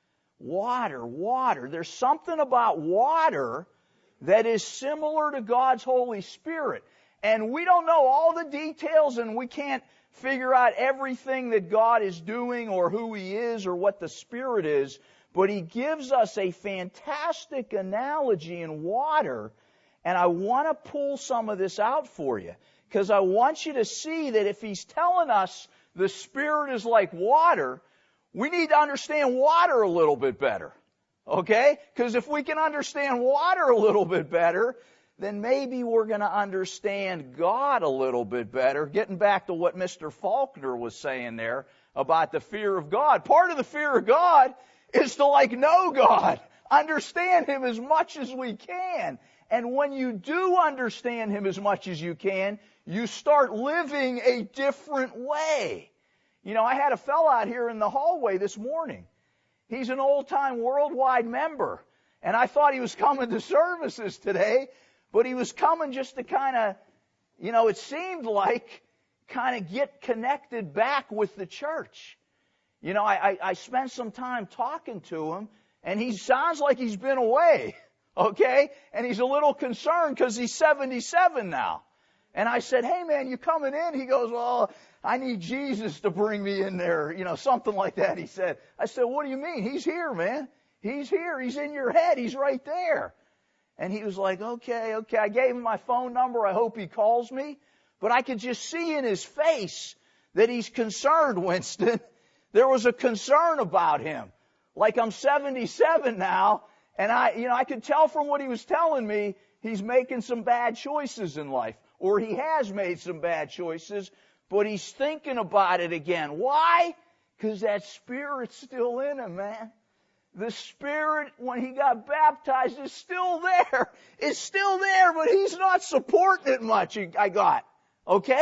Water, water. There's something about water that is similar to God's Holy Spirit. And we don't know all the details, and we can't figure out everything that God is doing or who He is or what the Spirit is, but He gives us a fantastic analogy in water, and I want to pull some of this out for you, because I want you to see that if He's telling us the Spirit is like water, we need to understand water a little bit better, okay? Because if we can understand water a little bit better, then maybe we're going to understand God a little bit better. Getting back to what Mister Faulkner was saying there about the fear of God. Part of the fear of God is to like know God, understand Him as much as we can. And when you do understand Him as much as you can, you start living a different way. You know, I had a fellow out here in the hallway this morning. He's an old-time worldwide member. And I thought he was coming to services today, but he was coming just to kind of, you know, it seemed like kind of get connected back with the church. You know, I, I, I spent some time talking to him, and he sounds like he's been away, okay? And he's a little concerned because he's seventy-seven now. And I said, hey, man, you coming in? He goes, well, I need Jesus to bring me in there, you know, something like that, he said. I said, what do you mean? He's here, man. He's here. He's in your head. He's right there. And he was like, okay, okay. I gave him my phone number. I hope he calls me. But I could just see in his face that he's concerned, Winston. There was a concern about him. Like I'm seventy-seven now, and I, you know, I could tell from what he was telling me, he's making some bad choices in life. Or he has made some bad choices, but he's thinking about it again. Why? Because that Spirit's still in him, man. The Spirit, when he got baptized, is still there. It's still there, but he's not supporting it much, I got. Okay?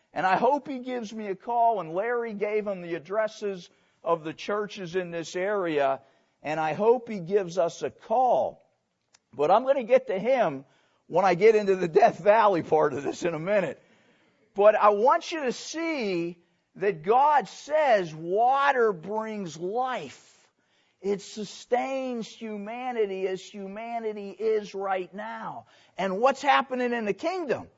And I hope he gives me a call, and Larry gave him the addresses of the churches in this area, and I hope he gives us a call. But I'm going to get to him when I get into the Death Valley part of this in a minute. But I want you to see that God says water brings life. It sustains humanity as humanity is right now. And what's happening in the kingdom?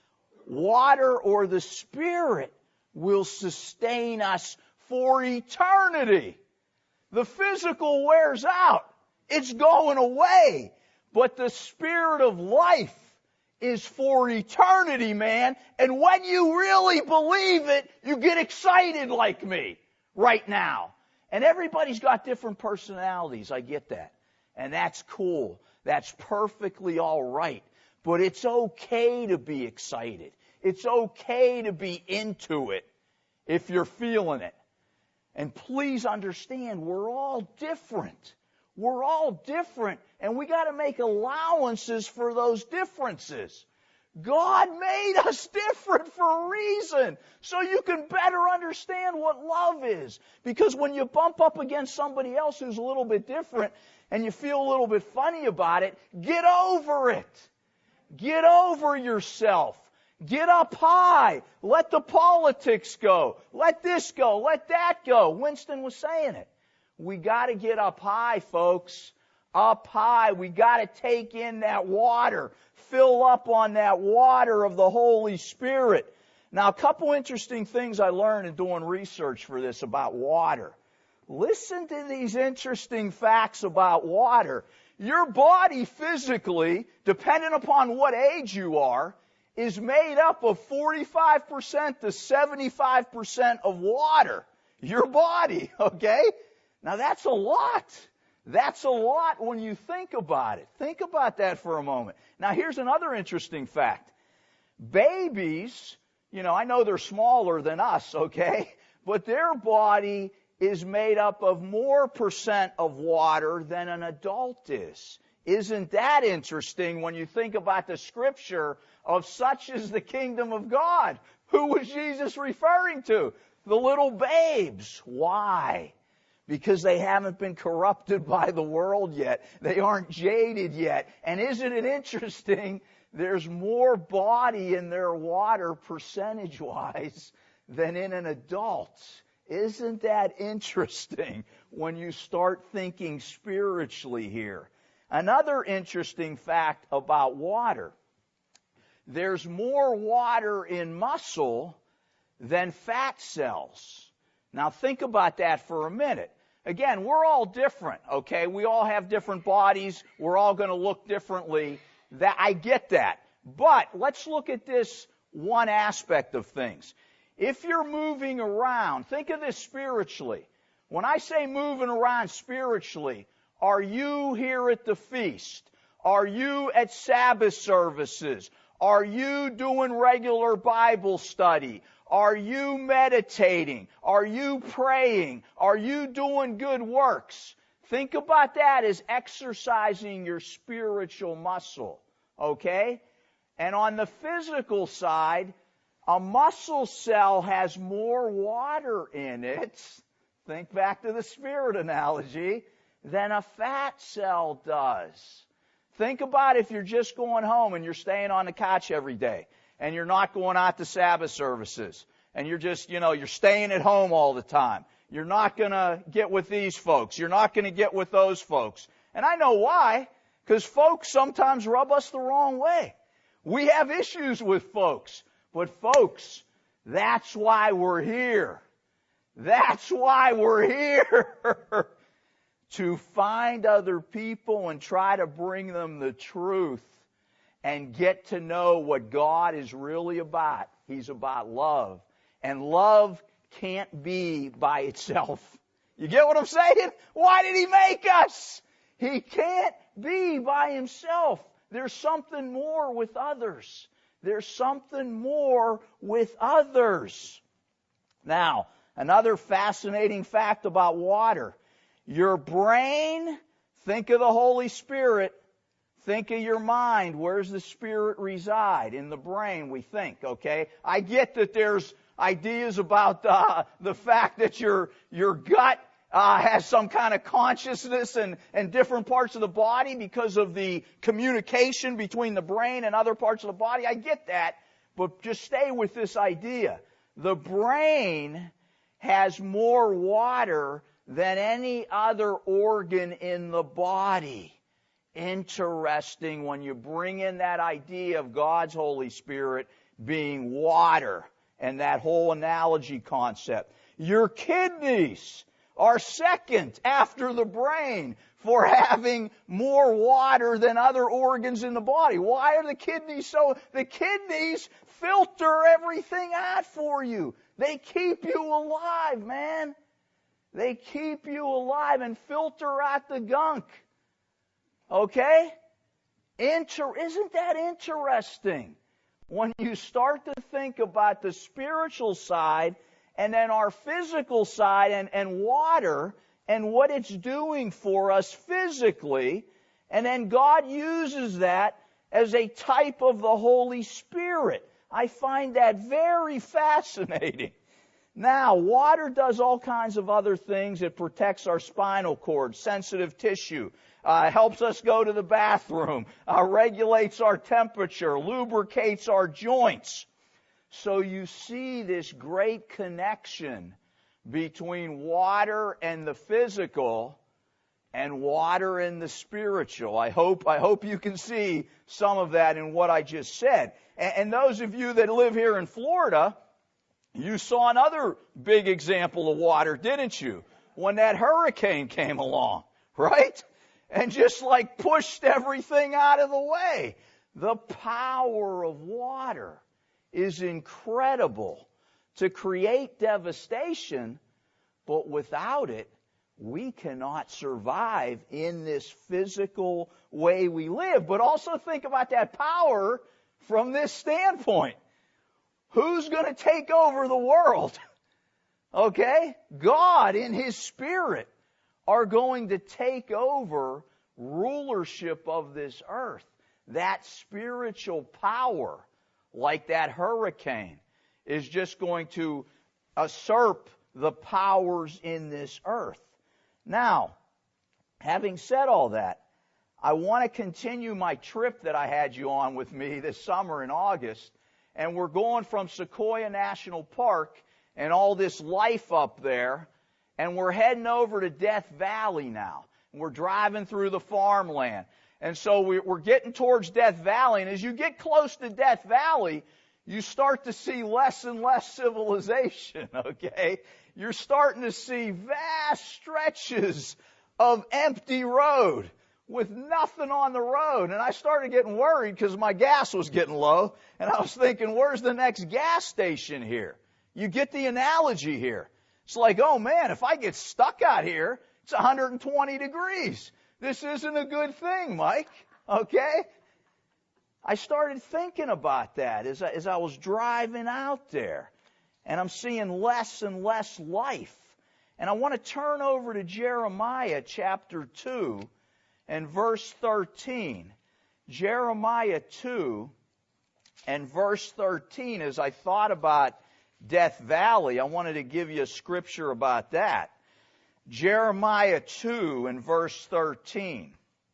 Water or the Spirit will sustain us for eternity. The physical wears out. It's going away. But the Spirit of life is for eternity, man. And when you really believe it, you get excited like me right now. And everybody's got different personalities. I get that. And that's cool. That's perfectly all right. But it's okay to be excited. It's okay to be into it if you're feeling it. And please understand, we're all different. We're all different. And we got to make allowances for those differences. God made us different for a reason, so you can better understand what love is. Because when you bump up against somebody else who's a little bit different and you feel a little bit funny about it, get over it. Get over yourself. Get up high. Let the politics go. Let this go. Let that go. Winston was saying it. We got to get up high, folks. Up high. We got to take in that water. Fill up on that water of the Holy Spirit. Now, a couple interesting things I learned in doing research for this about water. Listen to these interesting facts about water. Your body physically, depending upon what age you are, is made up of forty-five percent to seventy-five percent of water. Your body, okay? Now, that's a lot. That's a lot when you think about it. Think about that for a moment. Now, here's another interesting fact. Babies, you know, I know they're smaller than us, okay? But their body is made up of more percent of water than an adult is. Isn't that interesting when you think about the scripture of such is the kingdom of God? Who was Jesus referring to? The little babes. Why? Because they haven't been corrupted by the world yet. They aren't jaded yet. And isn't it interesting? There's more body in their water percentage-wise than in an adult. Isn't that interesting when you start thinking spiritually here? Another interesting fact about water. There's more water in muscle than fat cells. Now think about that for a minute. Again, we're all different, okay? We all have different bodies. We're all going to look differently. That I get that. But let's look at this one aspect of things. If you're moving around, think of this spiritually. When I say moving around spiritually, are you here at the feast? Are you at Sabbath services? Are you doing regular Bible study? Are you meditating? Are you praying? Are you doing good works? Think about that as exercising your spiritual muscle, okay? And on the physical side, a muscle cell has more water in it, think back to the spirit analogy, than a fat cell does. Think about if you're just going home and you're staying on the couch every day and you're not going out to Sabbath services and you're just, you know, you're staying at home all the time. You're not going to get with these folks. You're not going to get with those folks. And I know why, because folks sometimes rub us the wrong way. We have issues with folks. But folks, that's why we're here. That's why we're here. To find other people and try to bring them the truth and get to know what God is really about. He's about love. And love can't be by itself. You get what I'm saying? Why did He make us? He can't be by Himself. There's something more with others. There's something more with others. Now, another fascinating fact about water. Your brain, think of the Holy Spirit, Think of your mind. Where's the spirit reside? In the brain, we think, okay? I get that there's ideas about uh, the fact that your your gut uh, has some kind of consciousness and, and different parts of the body because of the communication between the brain and other parts of the body. I get that, but just stay with this idea. The brain has more water than any other organ in the body. Interesting when you bring in that idea of God's Holy Spirit being water and that whole analogy concept. Your kidneys are second after the brain for having more water than other organs in the body. Why are the kidneys so? The kidneys filter everything out for you. They keep you alive, man. They keep you alive and filter out the gunk. Okay? Inter- isn't that interesting? When you start to think about the spiritual side and then our physical side and, and water and what it's doing for us physically, and then God uses that as a type of the Holy Spirit. I find that very fascinating. Now, water does all kinds of other things. It protects our spinal cord, sensitive tissue, uh, helps us go to the bathroom, uh, regulates our temperature, lubricates our joints. So you see this great connection between water and the physical and water and the spiritual. I hope, I hope you can see some of that in what I just said. And, and those of you that live here in Florida, you saw another big example of water, didn't you? When that hurricane came along, right? And just like pushed everything out of the way. The power of water is incredible to create devastation, but without it, we cannot survive in this physical way we live. But also think about that power from this standpoint. Who's going to take over the world? Okay? God in His Spirit are going to take over rulership of this earth. That spiritual power, like that hurricane, is just going to usurp the powers in this earth. Now, having said all that, I want to continue my trip that I had you on with me this summer in August. And we're going from Sequoia National Park and all this life up there, and we're heading over to Death Valley now. And we're driving through the farmland. And so we're getting towards Death Valley, and as you get close to Death Valley, you start to see less and less civilization, okay? You're starting to see vast stretches of empty road with nothing on the road. And I started getting worried because my gas was getting low. And I was thinking, where's the next gas station here? You get the analogy here. It's like, oh man, if I get stuck out here, it's one hundred twenty degrees. This isn't a good thing, Mike. Okay? I started thinking about that as I, as I was driving out there. And I'm seeing less and less life. And I want to turn over to Jeremiah chapter two and verse thirteen. Jeremiah two and verse thirteen, as I thought about Death Valley, I wanted to give you a scripture about that. Jeremiah two and verse thirteen.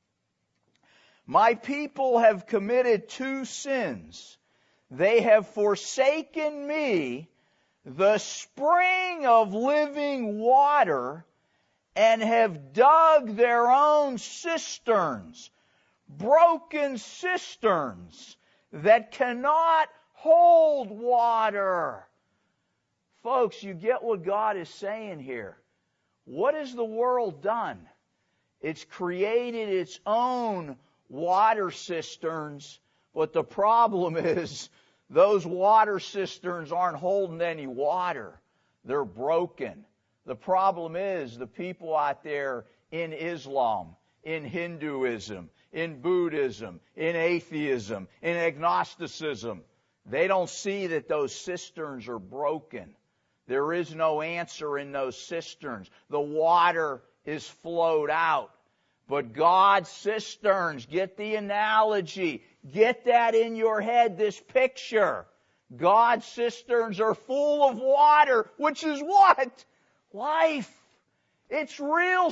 My people have committed two sins. They have forsaken me, the spring of living water, and have dug their own cisterns, broken cisterns that cannot hold water. Folks, you get what God is saying here. What has the world done? It's created its own water cisterns, but the problem is those water cisterns aren't holding any water. They're broken. The problem is the people out there in Islam, in Hinduism, in Buddhism, in atheism, in agnosticism, they don't see that those cisterns are broken. There is no answer in those cisterns. The water is flowed out. But God's cisterns, get the analogy. Get that in your head, this picture. God's cisterns are full of water, which is what? Life. It's real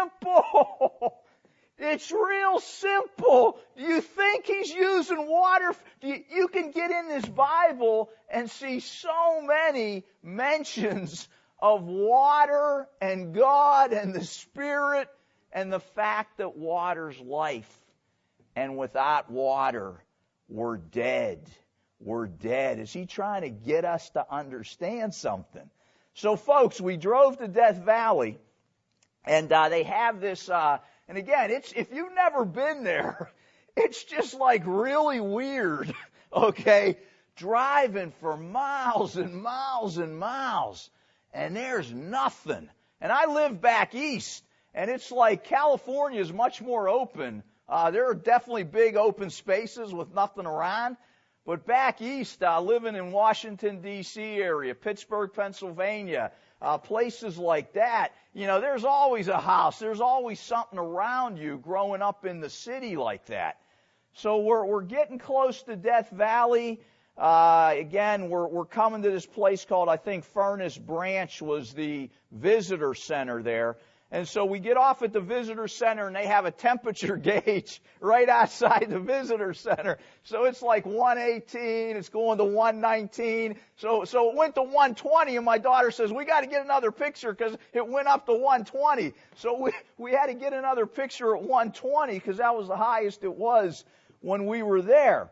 simple. It's real simple. Do you think he's using water? Do you, you can get in this Bible and see so many mentions of water and God and the Spirit and the fact that water's life. And without water, we're dead. We're dead. Is he trying to get us to understand something? So, folks, we drove to Death Valley, and uh, they have this... Uh, And again, it's if you've never been there, it's just like really weird, okay? Driving for miles and miles and miles, and there's nothing. And I live back east, and it's like California is much more open. Uh, there are definitely big open spaces with nothing around. But back east, uh, living in Washington, D C area, Pittsburgh, Pennsylvania, uh, places like that, you know, there's always a house. There's always something around you growing up in the city like that. So we're we're getting close to Death Valley. Uh, again, we're we're coming to this place called, I think, Furnace Branch was the visitor center there. And so we get off at the visitor center, and they have a temperature gauge right outside the visitor center. So it's like one eighteen, it's going to one nineteen. So so it went to one twenty, and my daughter says, we got to get another picture because it went up to one twenty. So we, we had to get another picture at one twenty because that was the highest it was when we were there.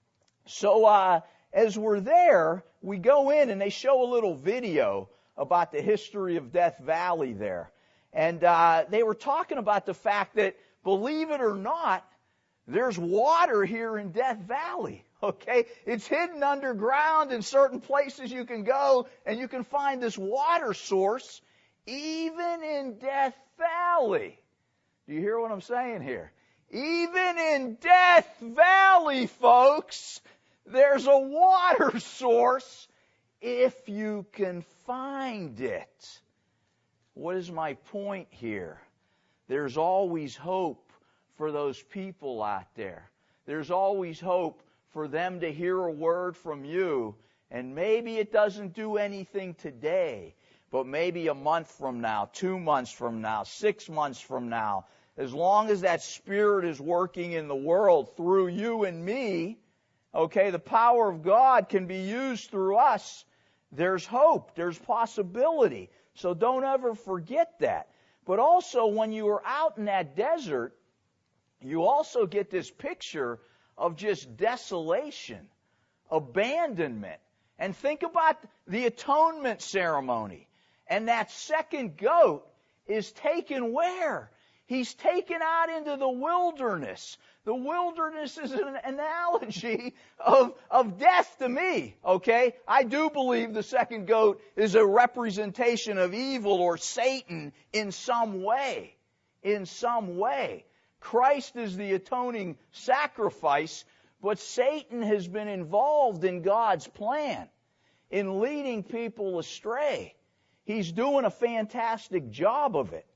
So uh, as we're there, we go in, and they show a little video about the history of Death Valley there. And uh, they were talking about the fact that, believe it or not, there's water here in Death Valley, okay? It's hidden underground in certain places you can go, and you can find this water source even in Death Valley. Do you hear what I'm saying here? Even in Death Valley, folks, there's a water source if you can find it. What is my point here? There's always hope for those people out there. There's always hope for them to hear a word from you, and maybe it doesn't do anything today, but maybe a month from now, two months from now, six months from now, as long as that Spirit is working in the world through you and me, okay, the power of God can be used through us. There's hope. There's possibility. So don't ever forget that. But also, when you are out in that desert, you also get this picture of just desolation, abandonment. And think about the atonement ceremony. And that second goat is taken where? He's taken out into the wilderness. The wilderness is an analogy of, of death to me, okay? I do believe the second goat is a representation of evil or Satan in some way. In some way. Christ is the atoning sacrifice, but Satan has been involved in God's plan in leading people astray. He's doing a fantastic job of it.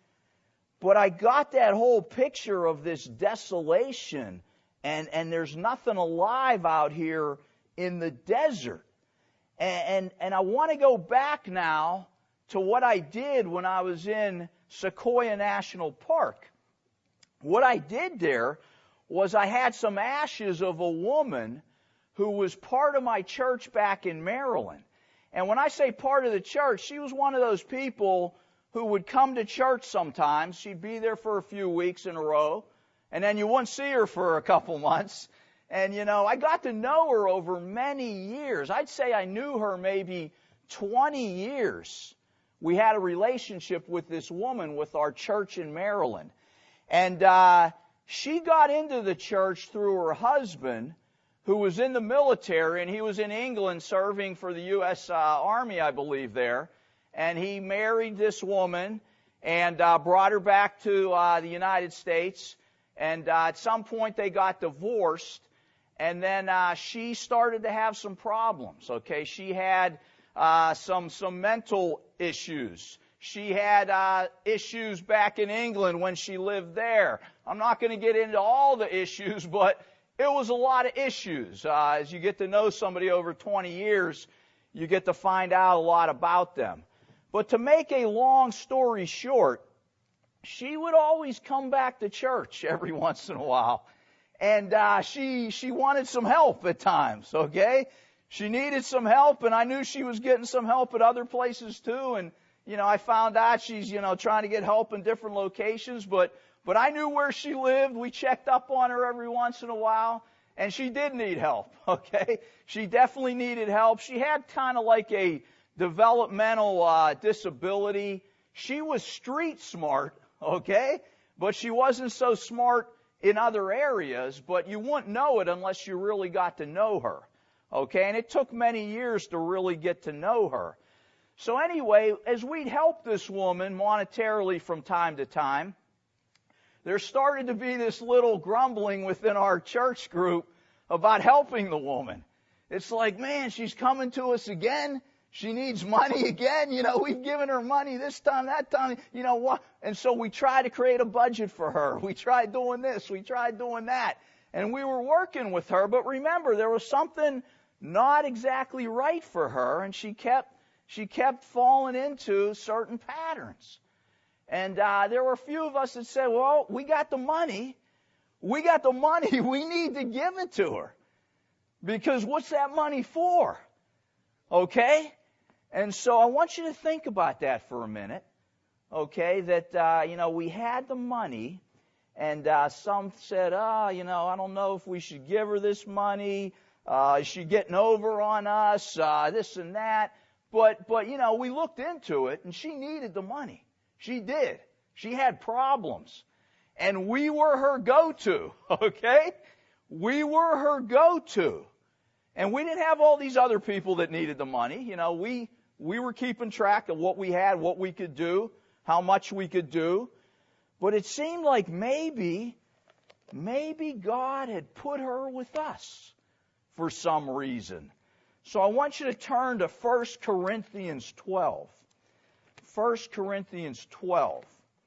But I got that whole picture of this desolation, and, and there's nothing alive out here in the desert. And, and, and I want to go back now to what I did when I was in Sequoia National Park. What I did there was I had some ashes of a woman who was part of my church back in Maryland. And when I say part of the church, she was one of those people who would come to church sometimes. She'd be there for a few weeks in a row, and then you wouldn't see her for a couple months. And, you know, I got to know her over many years. I'd say I knew her maybe twenty years. We had a relationship with this woman with our church in Maryland. And uh, she got into the church through her husband, who was in the military, and he was in England serving for the U S Uh, Army, I believe, there. And he married this woman and uh, brought her back to uh, the United States. And uh, at some point they got divorced. And then uh, she started to have some problems, okay? She had uh, some some mental issues. She had uh, issues back in England when she lived there. I'm not going to get into all the issues, but it was a lot of issues. Uh, as you get to know somebody over twenty years, you get to find out a lot about them. But to make a long story short, she would always come back to church every once in a while. And uh, she she wanted some help at times, okay? She needed some help, and I knew she was getting some help at other places too. And, you know, I found out she's, you know, trying to get help in different locations, but but I knew where she lived. We checked up on her every once in a while, and she did need help, okay? She definitely needed help. She had kind of like a developmental uh, disability. She was street smart, okay? But she wasn't so smart in other areas, but you wouldn't know it unless you really got to know her. Okay, and it took many years to really get to know her. So anyway, as we'd help this woman monetarily from time to time, there started to be this little grumbling within our church group about helping the woman. It's like, man, she's coming to us again. She needs money again. You know, we've given her money this time, that time. You know what? And so we tried to create a budget for her. We tried doing this. We tried doing that. And we were working with her. But remember, there was something not exactly right for her. And she kept, she kept falling into certain patterns. And uh, there were a few of us that said, well, we got the money. We got the money. We need to give it to her. Because what's that money for? Okay? And so I want you to think about that for a minute, okay, that, uh, you know, we had the money, and uh, some said, oh, you know, I don't know if we should give her this money. Uh, is she getting over on us, uh, this and that. But, but, you know, we looked into it, and she needed the money. She did. She had problems. And we were her go-to, okay? We were her go-to. And we didn't have all these other people that needed the money. You know, we we were keeping track of what we had, what we could do, how much we could do. But it seemed like maybe, maybe God had put her with us for some reason. So I want you to turn to First Corinthians twelve. First Corinthians twelve.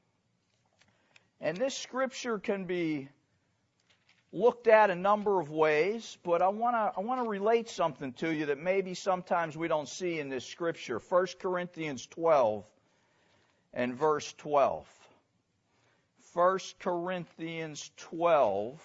And this scripture can be looked at a number of ways, but I want to I want to relate something to you that maybe sometimes we don't see in this scripture. First Corinthians twelve and verse twelve. First Corinthians twelve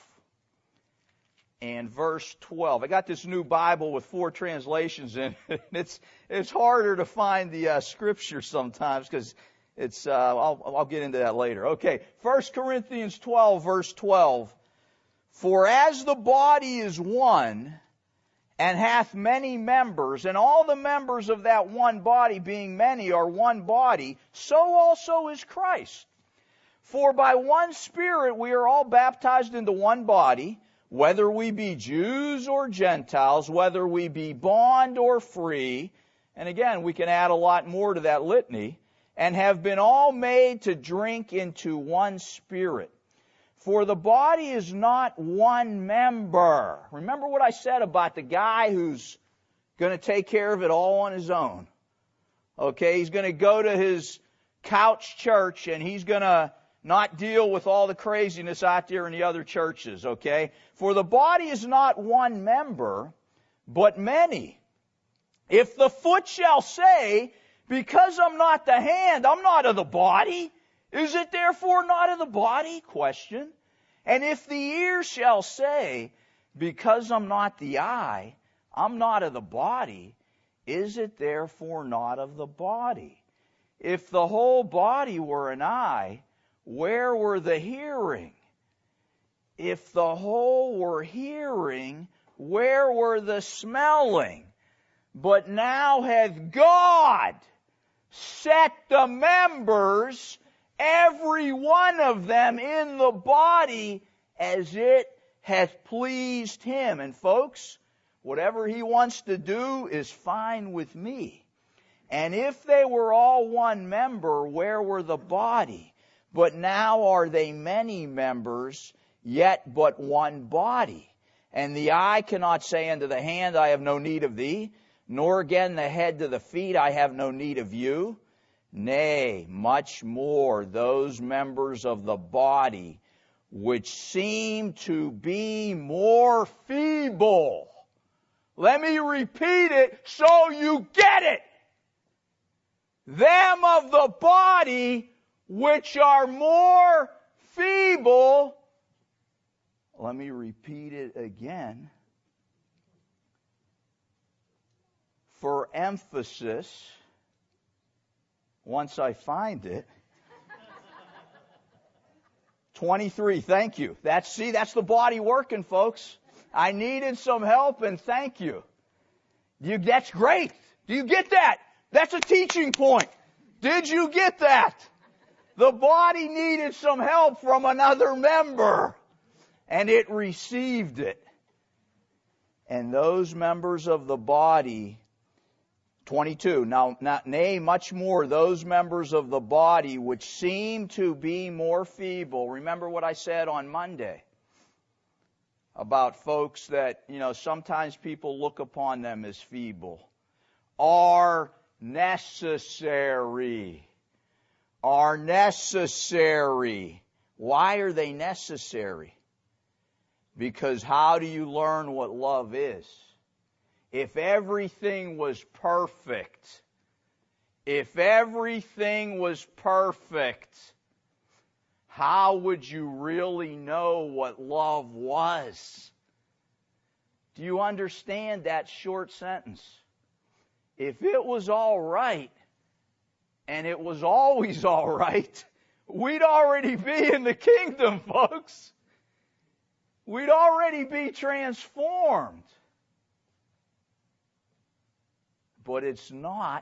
and verse twelve. I got this new Bible with four translations in it. It's it's harder to find the uh, scripture sometimes because it's uh, I'll I'll get into that later. Okay, First Corinthians twelve verse twelve. For as the body is one, and hath many members, and all the members of that one body, being many, are one body, so also is Christ. For by one Spirit we are all baptized into one body, whether we be Jews or Gentiles, whether we be bond or free, and again, we can add a lot more to that litany, and have been all made to drink into one Spirit. For the body is not one member. Remember what I said about the guy who's going to take care of it all on his own. Okay, he's going to go to his couch church and he's going to not deal with all the craziness out there in the other churches, okay? For the body is not one member, but many. If the foot shall say, because I'm not the hand, I'm not of the body, is it therefore not of the body? Question. And if the ear shall say, because I'm not the eye, I'm not of the body, is it therefore not of the body? If the whole body were an eye, where were the hearing? If the whole were hearing, where were the smelling? But now hath God set the members, every one of them, in the body as it hath pleased Him. And folks, whatever He wants to do is fine with me. And if they were all one member, where were the body? But now are they many members, yet but one body. And the eye cannot say unto the hand, I have no need of thee, nor again the head to the feet, I have no need of you. Nay, much more, those members of the body which seem to be more feeble. Let me repeat it so you get it. Them of the body which are more feeble. Let me repeat it again. For emphasis, once I find it. twenty-three, thank you. That's, see, that's the body working, folks. I needed some help, and thank you. you. That's great. Do you get that? That's a teaching point. Did you get that? The body needed some help from another member, and it received it. And those members of the body, twenty-two, now, not, nay, much more, those members of the body which seem to be more feeble. Remember what I said on Monday about folks that, you know, sometimes people look upon them as feeble. Are necessary. Are necessary. Why are they necessary? Because how do you learn what love is? If everything was perfect, if everything was perfect, how would you really know what love was? Do you understand that short sentence? If it was all right, and it was always all right, we'd already be in the kingdom, folks. We'd already be transformed. But it's not,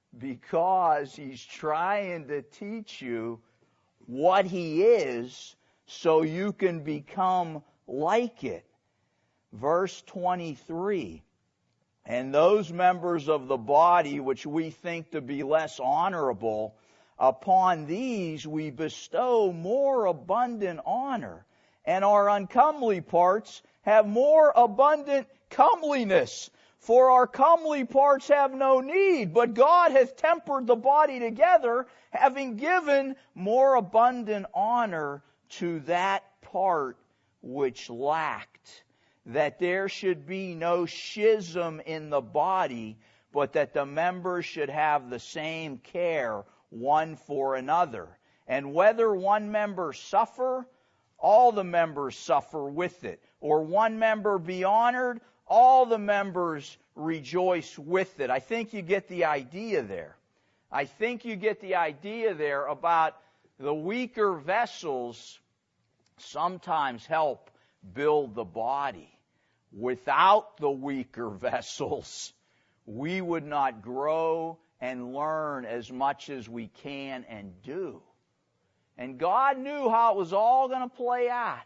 because he's trying to teach you what he is so you can become like it. Verse twenty-three, and those members of the body which we think to be less honorable, upon these we bestow more abundant honor, and our uncomely parts have more abundant comeliness. For our comely parts have no need, but God hath tempered the body together, having given more abundant honor to that part which lacked, that there should be no schism in the body, but that the members should have the same care one for another. And whether one member suffer, all the members suffer with it, or one member be honored, all the members rejoice with it. I think you get the idea there. I think you get the idea there about the weaker vessels sometimes help build the body. Without the weaker vessels, we would not grow and learn as much as we can and do. And God knew how it was all going to play out.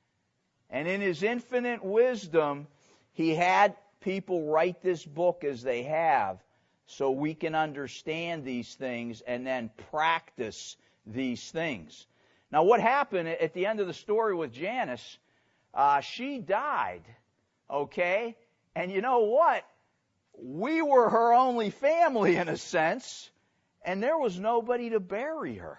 And in His infinite wisdom, He had people write this book as they have so we can understand these things and then practice these things. Now, what happened at the end of the story with Janice, uh, she died, okay? And you know what? We were her only family in a sense, and there was nobody to bury her,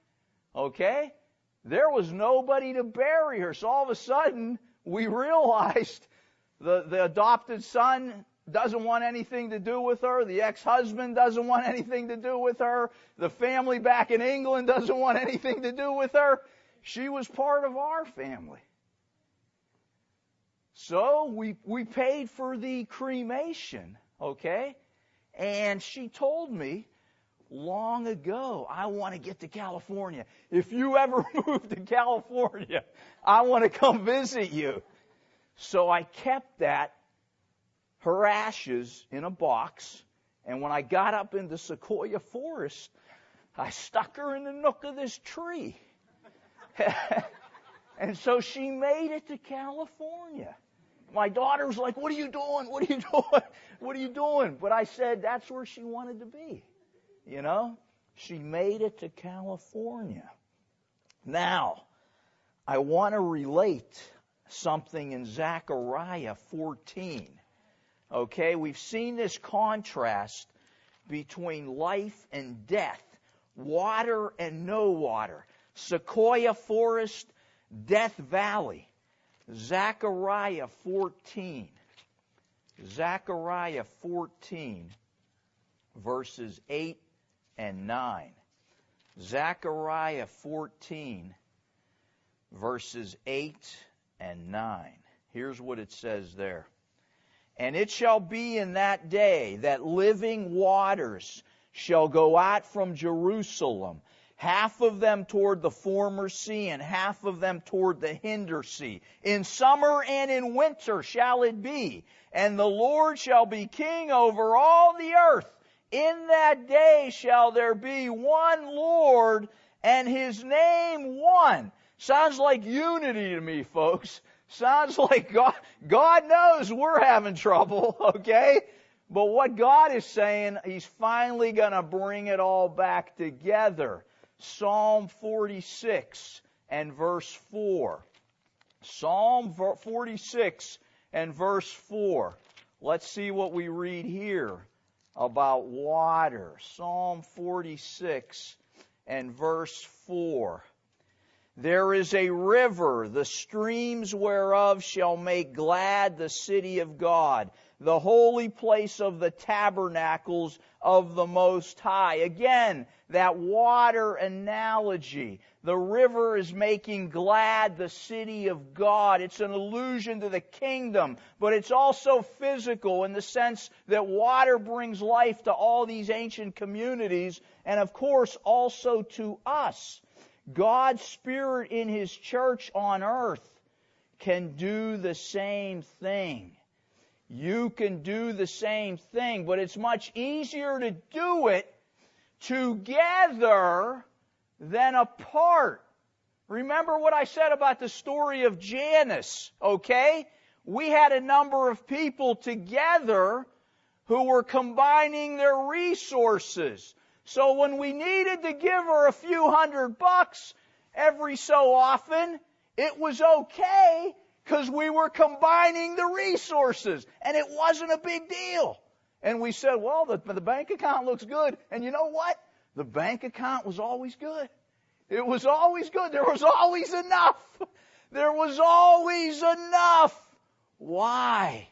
okay? There was nobody to bury her. So all of a sudden, we realized The, the adopted son doesn't want anything to do with her. The ex-husband doesn't want anything to do with her. The family back in England doesn't want anything to do with her. She was part of our family. So we, we paid for the cremation, okay? And she told me long ago, I want to get to California. If you ever move to California, I want to come visit you. So I kept that, her ashes, in a box, and when I got up into Sequoia Forest, I stuck her in the nook of this tree. And so she made it to California. My daughter was like, what are you doing? What are you doing? What are you doing? But I said, that's where she wanted to be. You know? She made it to California. Now, I want to relate something in Zechariah fourteen. Okay, we've seen this contrast between life and death water and no water. Sequoia forest, Death Valley. Zechariah fourteen. Zechariah fourteen, verses eight and nine. Zechariah fourteen, verses eight and nine. Here's what it says there. And it shall be in that day that living waters shall go out from Jerusalem, half of them toward the former sea, and half of them toward the hinder sea. In summer and in winter shall it be. And the Lord shall be king over all the earth. In that day shall there be one Lord, and His name one. Sounds like unity to me, folks. Sounds like God, God knows we're having trouble, okay? But what God is saying, He's finally going to bring it all back together. Psalm forty-six and verse four. Psalm forty-six and verse four. Let's see what we read here about water. Psalm forty-six and verse four. There is a river, the streams whereof shall make glad the city of God, the holy place of the tabernacles of the Most High. Again, that water analogy. The river is making glad the city of God. It's an allusion to the kingdom, but it's also physical in the sense that water brings life to all these ancient communities, and of course also to us. God's Spirit in His church on earth can do the same thing. You can do the same thing, but it's much easier to do it together than apart. Remember what I said about the story of Janus, okay? We had a number of people together who were combining their resources. So when we needed to give her a few hundred bucks every so often, it was okay because we were combining the resources and it wasn't a big deal. And we said, well, the, the bank account looks good. And you know what? The bank account was always good. It was always good. There was always enough. There was always enough. Why?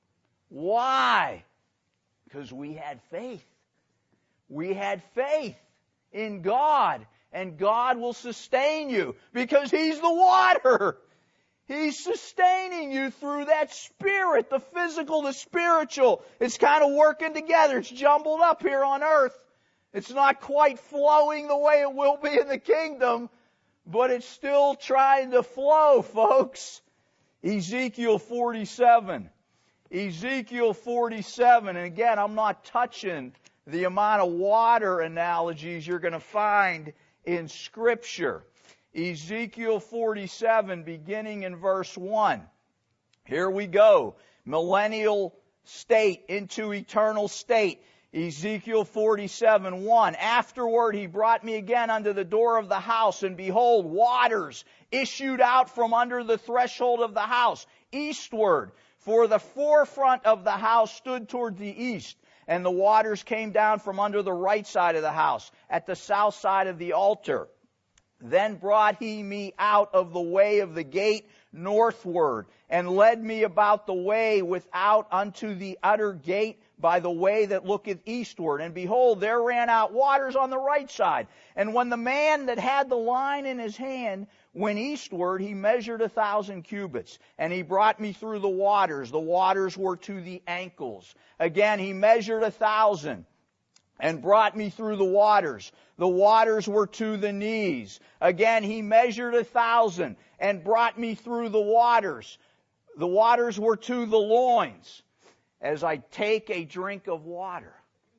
Why? Because we had faith. We had faith in God, and God will sustain you because He's the water. He's sustaining you through that Spirit, the physical, the spiritual. It's kind of working together. It's jumbled up here on earth. It's not quite flowing the way it will be in the kingdom, but it's still trying to flow, folks. Ezekiel forty-seven. Ezekiel forty-seven. And again, I'm not touching the amount of water analogies you're going to find in Scripture. Ezekiel forty-seven, beginning in verse one. Here we go. Millennial state into eternal state. Ezekiel forty-seven, one. Afterward he brought me again unto the door of the house, and behold, waters issued out from under the threshold of the house, eastward. For the forefront of the house stood toward the east. And the waters came down from under the right side of the house, at the south side of the altar. Then brought he me out of the way of the gate northward, and led me about the way without unto the utter gate by the way that looketh eastward. And behold, there ran out waters on the right side. And when the man that had the line in his hand went eastward, he measured a thousand cubits. And he brought me through the waters. The waters were to the ankles. Again, he measured a thousand and brought me through the waters. The waters were to the knees. Again, he measured a thousand and brought me through the waters. The waters were to the loins. As I take a drink of water.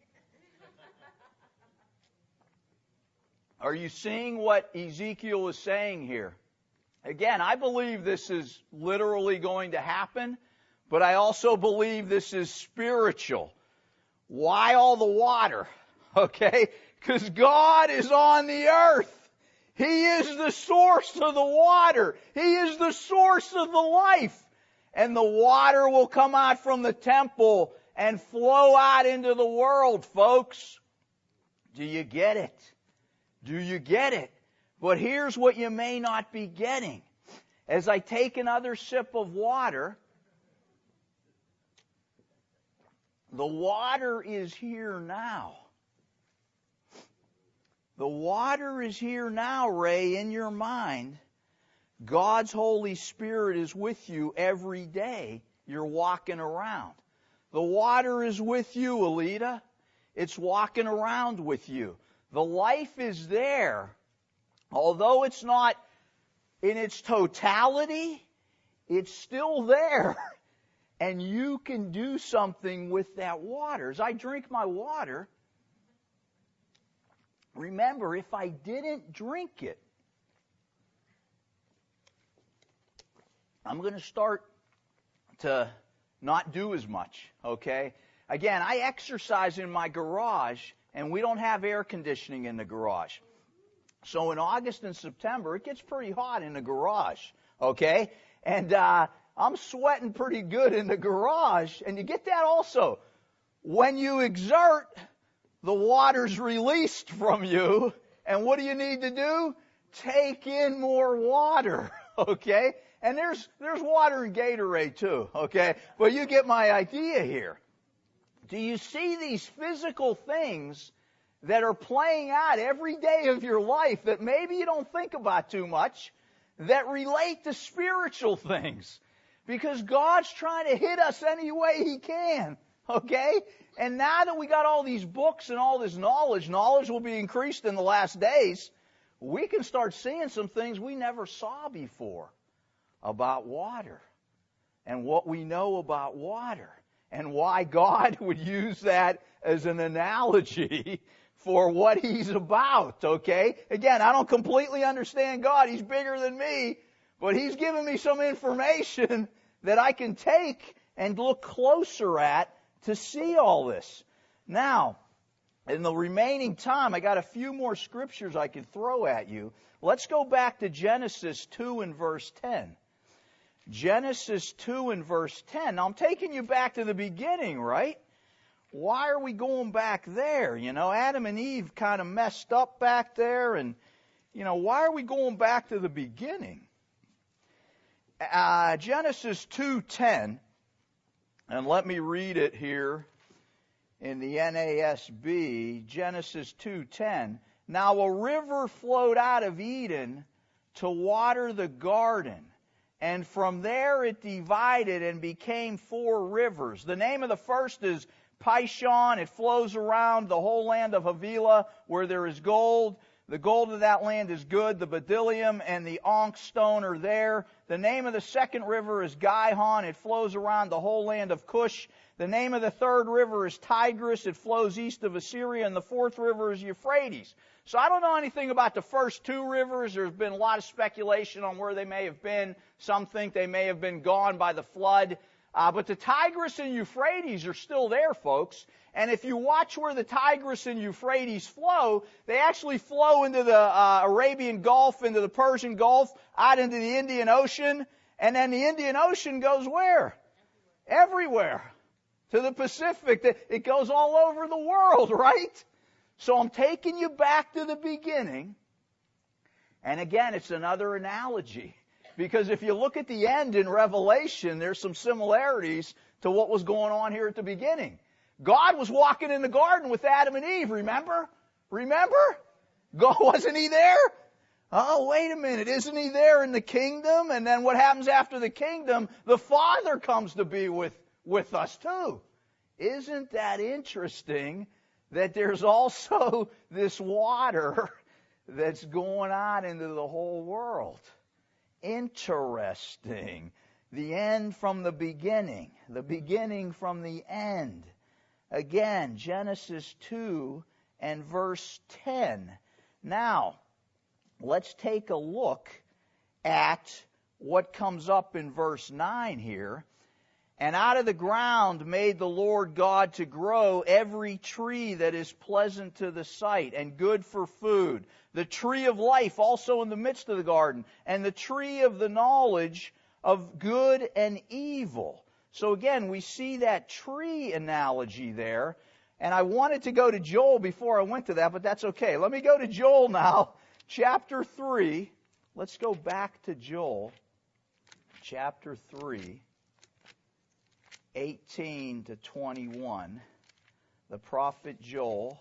Are you seeing what Ezekiel is saying here? Again, I believe this is literally going to happen, but I also believe this is spiritual. Why all the water? Okay? Because God is on the earth. He is the source of the water. He is the source of the life. And the water will come out from the temple and flow out into the world, folks. Do you get it? Do you get it? But here's what you may not be getting. As I take another sip of water, the water is here now. The water is here now, Ray, in your mind. God's Holy Spirit is with you every day you're walking around. The water is with you, Alita. It's walking around with you. The life is there. Although it's not in its totality, it's still there. And you can do something with that water. As I drink my water, remember, if I didn't drink it, I'm going to start to not do as much, okay? Again, I exercise in my garage, and we don't have air conditioning in the garage. So in August and September, it gets pretty hot in the garage, okay? And uh, I'm sweating pretty good in the garage. And you get that also. When you exert, the water's released from you. And what do you need to do? Take in more water, okay? And there's there's water in Gatorade too, okay? But you get my idea here. Do you see these physical things that are playing out every day of your life that maybe you don't think about too much, that relate to spiritual things? Because God's trying to hit us any way He can, okay? And now that we got all these books and all this knowledge, knowledge will be increased in the last days, we can start seeing some things we never saw before about water and what we know about water and why God would use that as an analogy for what He's about, okay? Again, I don't completely understand God. He's bigger than me, but He's given me some information that I can take and look closer at to see all this. Now, in the remaining time, I got a few more scriptures I could throw at you. Let's go back to Genesis two and verse ten. Genesis two and verse ten. Now, I'm taking you back to the beginning, right? Why are we going back there? You know, Adam and Eve kind of messed up back there, and, you know, why are we going back to the beginning? Uh, Genesis two ten, and let me read it here in the N A S B, Genesis two ten. Now a river flowed out of Eden to water the garden, and from there it divided and became four rivers. The name of the first is Pishon. It flows around the whole land of Havilah where there is gold. The gold of that land is good. The bdellium and the onyx stone are there. The name of the second river is Gihon. It flows around the whole land of Cush. The name of the third river is Tigris. It flows east of Assyria. And the fourth river is Euphrates. So I don't know anything about the first two rivers. There's been a lot of speculation on where they may have been. Some think they may have been gone by the flood. Uh, but the Tigris and Euphrates are still there, folks. And if you watch where the Tigris and Euphrates flow, they actually flow into the uh, Arabian Gulf, into the Persian Gulf, out into the Indian Ocean. And then the Indian Ocean goes where? Everywhere. To the Pacific. It goes all over the world, right? So I'm taking you back to the beginning. And again, it's another analogy. Because if you look at the end in Revelation, there's some similarities to what was going on here at the beginning. God was walking in the garden with Adam and Eve, remember? Remember? God, wasn't He there? Oh, wait a minute, isn't He there in the kingdom? And then what happens after the kingdom? The Father comes to be with, with us too. Isn't that interesting that there's also this water that's going on into the whole world? Interesting. The end from the beginning. The beginning from the end. Again, Genesis two and verse ten. Now, let's take a look at what comes up in verse nine here. And out of the ground made the Lord God to grow every tree that is pleasant to the sight and good for food. The tree of life also in the midst of the garden, and the tree of the knowledge of good and evil. So again, we see that tree analogy there. And I wanted to go to Joel before I went to that, but that's okay. Let me go to Joel now, chapter three. Let's go back to Joel, chapter three, eighteen to twenty-one. The prophet Joel,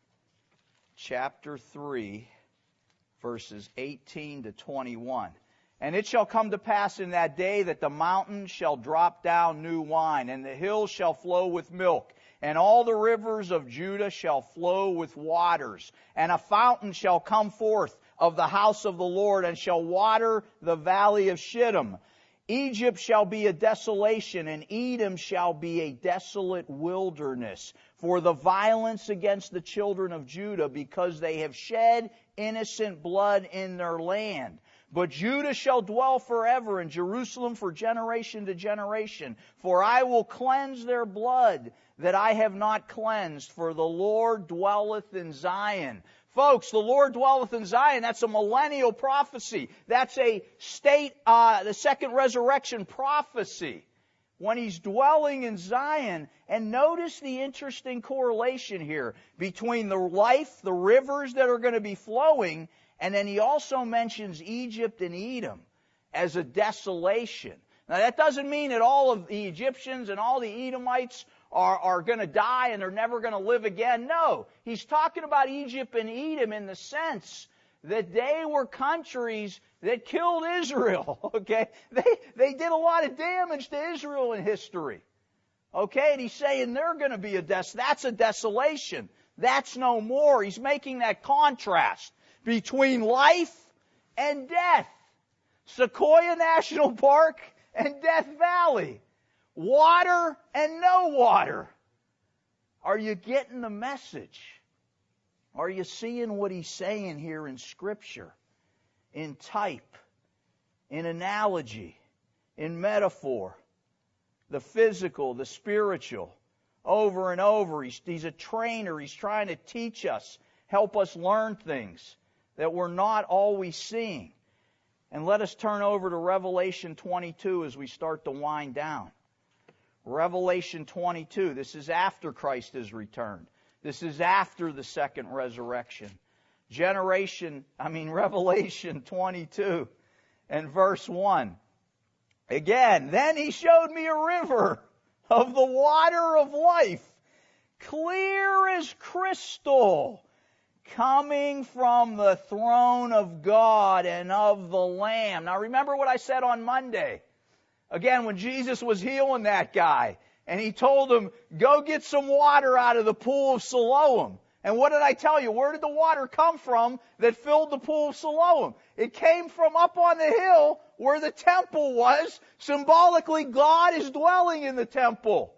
chapter three, verses eighteen to twenty-one. And it shall come to pass in that day that the mountains shall drop down new wine, and the hills shall flow with milk, and all the rivers of Judah shall flow with waters. And a fountain shall come forth of the house of the Lord, and shall water the valley of Shittim. Egypt shall be a desolation, and Edom shall be a desolate wilderness, for the violence against the children of Judah, because they have shed innocent blood in their land. But Judah shall dwell forever, and Jerusalem for generation to generation. For I will cleanse their blood that I have not cleansed, for the Lord dwelleth in Zion. Folks, the Lord dwelleth in Zion. That's a millennial prophecy. That's a state, uh, the second resurrection prophecy. When He's dwelling in Zion. And notice the interesting correlation here between the life, the rivers that are going to be flowing, and then He also mentions Egypt and Edom as a desolation. Now that doesn't mean that all of the Egyptians and all the Edomites are, are going to die and they're never going to live again. No, He's talking about Egypt and Edom in the sense that they were countries that killed Israel. Okay, they they did a lot of damage to Israel in history. Okay, and He's saying they're going to be a des- that's a desolation. That's no more. He's making that contrast between life and death. Sequoia National Park and Death Valley. Water and no water. Are you getting the message? Are you seeing what He's saying here in Scripture? In type, in analogy, in metaphor, the physical, the spiritual, over and over. He's, he's a trainer. He's trying to teach us, help us learn things that we're not always seeing. And let us turn over to Revelation twenty-two as we start to wind down. Revelation twenty-two. This is after Christ has returned. This is after the second resurrection. Generation, I mean Revelation twenty-two and verse one. Again, then He showed me a river of the water of life, clear as crystal, coming from the throne of God and of the Lamb. Now remember what I said on Monday. Again, when Jesus was healing that guy, and He told him, go get some water out of the pool of Siloam. And what did I tell you? Where did the water come from that filled the pool of Siloam? It came from up on the hill where the temple was. Symbolically, God is dwelling in the temple.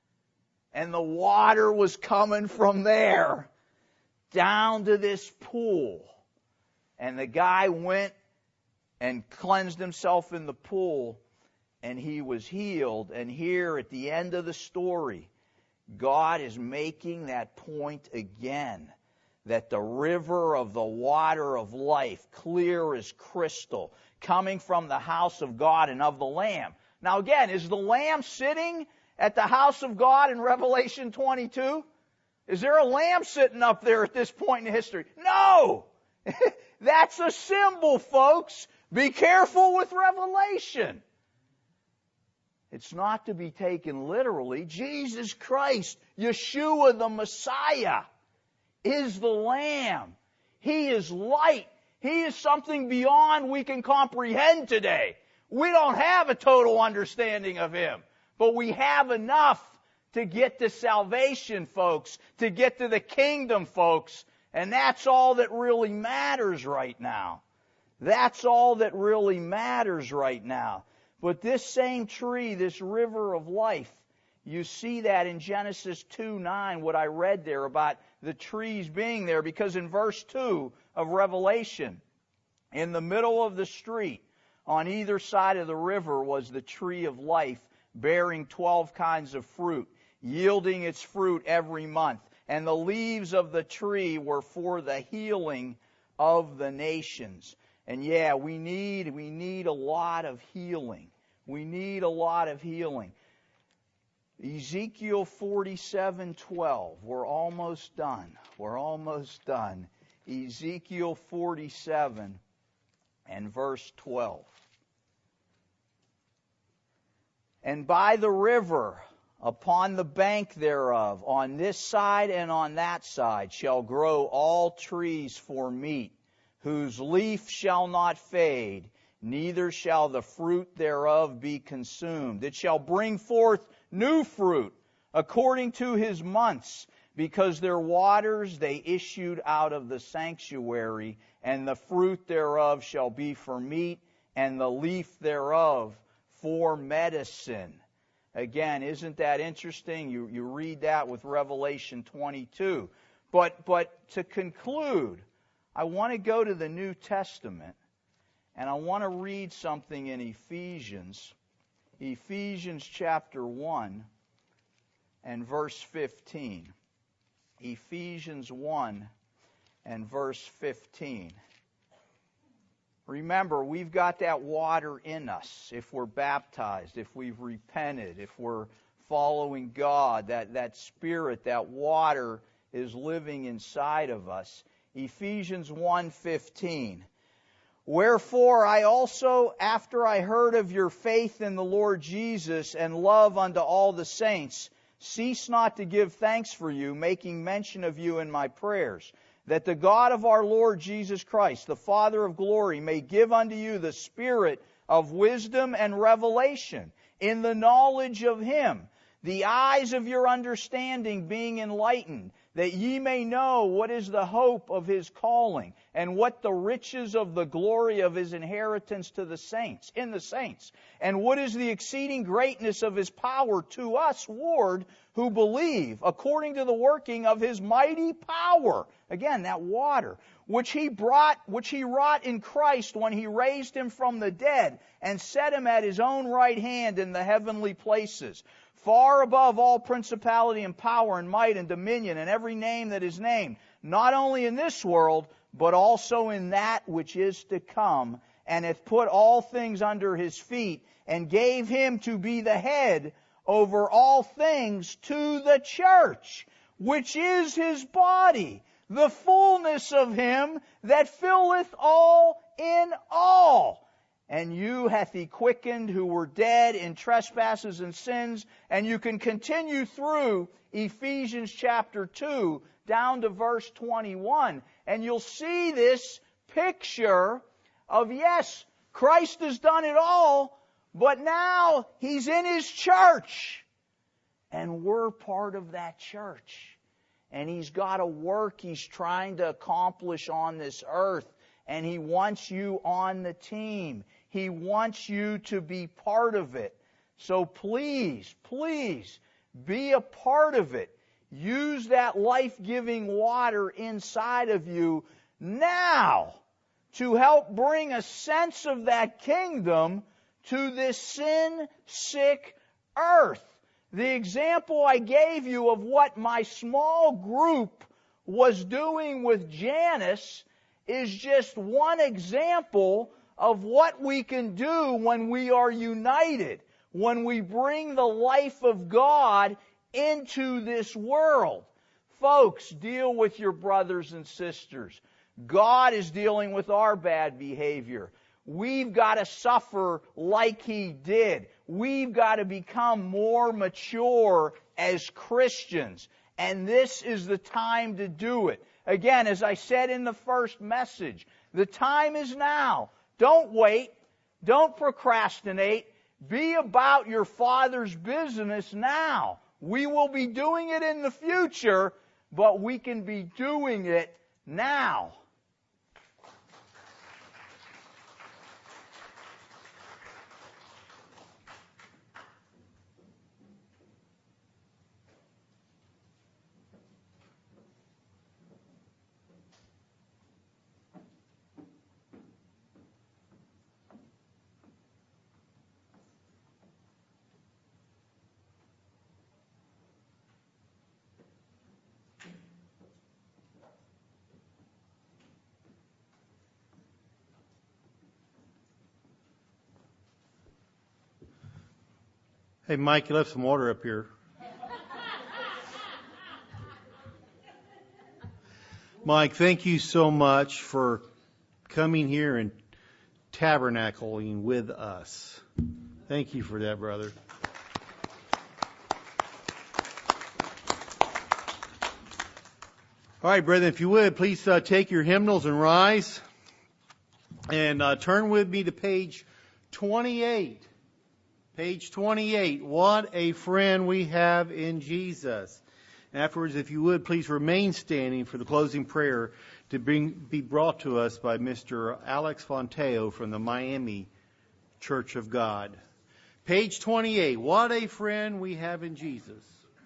And the water was coming from there down to this pool. And the guy went and cleansed himself in the pool, and he was healed. And here at the end of the story, God is making that point again, that the river of the water of life, clear as crystal, coming from the house of God and of the Lamb. Now again, is the Lamb sitting at the house of God in Revelation twenty-two? Is there a lamb sitting up there at this point in history? No! That's a symbol, folks. Be careful with Revelation. It's not to be taken literally. Jesus Christ, Yeshua the Messiah, is the Lamb. He is light. He is something beyond we can comprehend today. We don't have a total understanding of Him, but we have enough to get to salvation, folks, to get to the kingdom, folks, and that's all that really matters right now. That's all that really matters right now. But this same tree, this river of life, you see that in Genesis two nine, what I read there about the trees being there, because in verse two of Revelation, in the middle of the street, on either side of the river was the tree of life, bearing twelve kinds of fruit, yielding its fruit every month. And the leaves of the tree were for the healing of the nations. And yeah, we need, we need a lot of healing. We need a lot of healing. Ezekiel forty-seven twelve. We're almost done. We're almost done. Ezekiel forty-seven and verse twelve. And by the river, upon the bank thereof, on this side and on that side, shall grow all trees for meat, whose leaf shall not fade, neither shall the fruit thereof be consumed. It shall bring forth new fruit, according to his months, because their waters they issued out of the sanctuary, and the fruit thereof shall be for meat, and the leaf thereof for medicine. Again, isn't that interesting? You, you read that with Revelation twenty-two. But, but to conclude, I want to go to the New Testament, and I want to read something in Ephesians. Ephesians chapter one and verse fifteen. Ephesians one and verse fifteen. Remember, we've got that water in us if we're baptized, if we've repented, if we're following God. That, that Spirit, that water is living inside of us. Ephesians one fifteen. Wherefore I also, after I heard of your faith in the Lord Jesus and love unto all the saints, cease not to give thanks for you, making mention of you in my prayers, that the God of our Lord Jesus Christ, the Father of glory, may give unto you the spirit of wisdom and revelation in the knowledge of Him, the eyes of your understanding being enlightened, that ye may know what is the hope of His calling, and what the riches of the glory of His inheritance to the saints, in the saints, and what is the exceeding greatness of His power to us, ward, who believe, according to the working of His mighty power. Again, that water, which He brought, which He wrought in Christ when He raised Him from the dead, and set Him at His own right hand in the heavenly places, far above all principality and power and might and dominion and every name that is named, not only in this world, but also in that which is to come, and hath put all things under His feet, and gave Him to be the head over all things to the church, which is His body, the fullness of Him that filleth all in all. And you hath He quickened who were dead in trespasses and sins. And you can continue through Ephesians chapter two down to verse twenty-one. And you'll see this picture of, yes, Christ has done it all, but now He's in His church. And we're part of that church. And He's got a work He's trying to accomplish on this earth. And He wants you on the team. He wants you to be part of it. So please, please, be a part of it. Use that life-giving water inside of you now to help bring a sense of that kingdom to this sin-sick earth. The example I gave you of what my small group was doing with Janice is just one example of what we can do when we are united, when we bring the life of God into this world. Folks, deal with your brothers and sisters. God is dealing with our bad behavior. We've got to suffer like He did. We've got to become more mature as Christians. And this is the time to do it. Again, as I said in the first message, the time is now. Don't wait. Don't procrastinate. Be about your Father's business now. We will be doing it in the future, but we can be doing it now. Hey, Mike, you left some water up here. Mike, thank you so much for coming here and tabernacling with us. Thank you for that, brother. All right, brethren, if you would, please uh, take your hymnals and rise. And uh, turn with me to page twenty-eight. Page twenty-eight. What a friend we have in Jesus. Afterwards, if you would, please remain standing for the closing prayer to bring, be brought to us by Mister Alex Fonteo from the Miami Church of God. Page twenty-eight. What a friend we have in Jesus.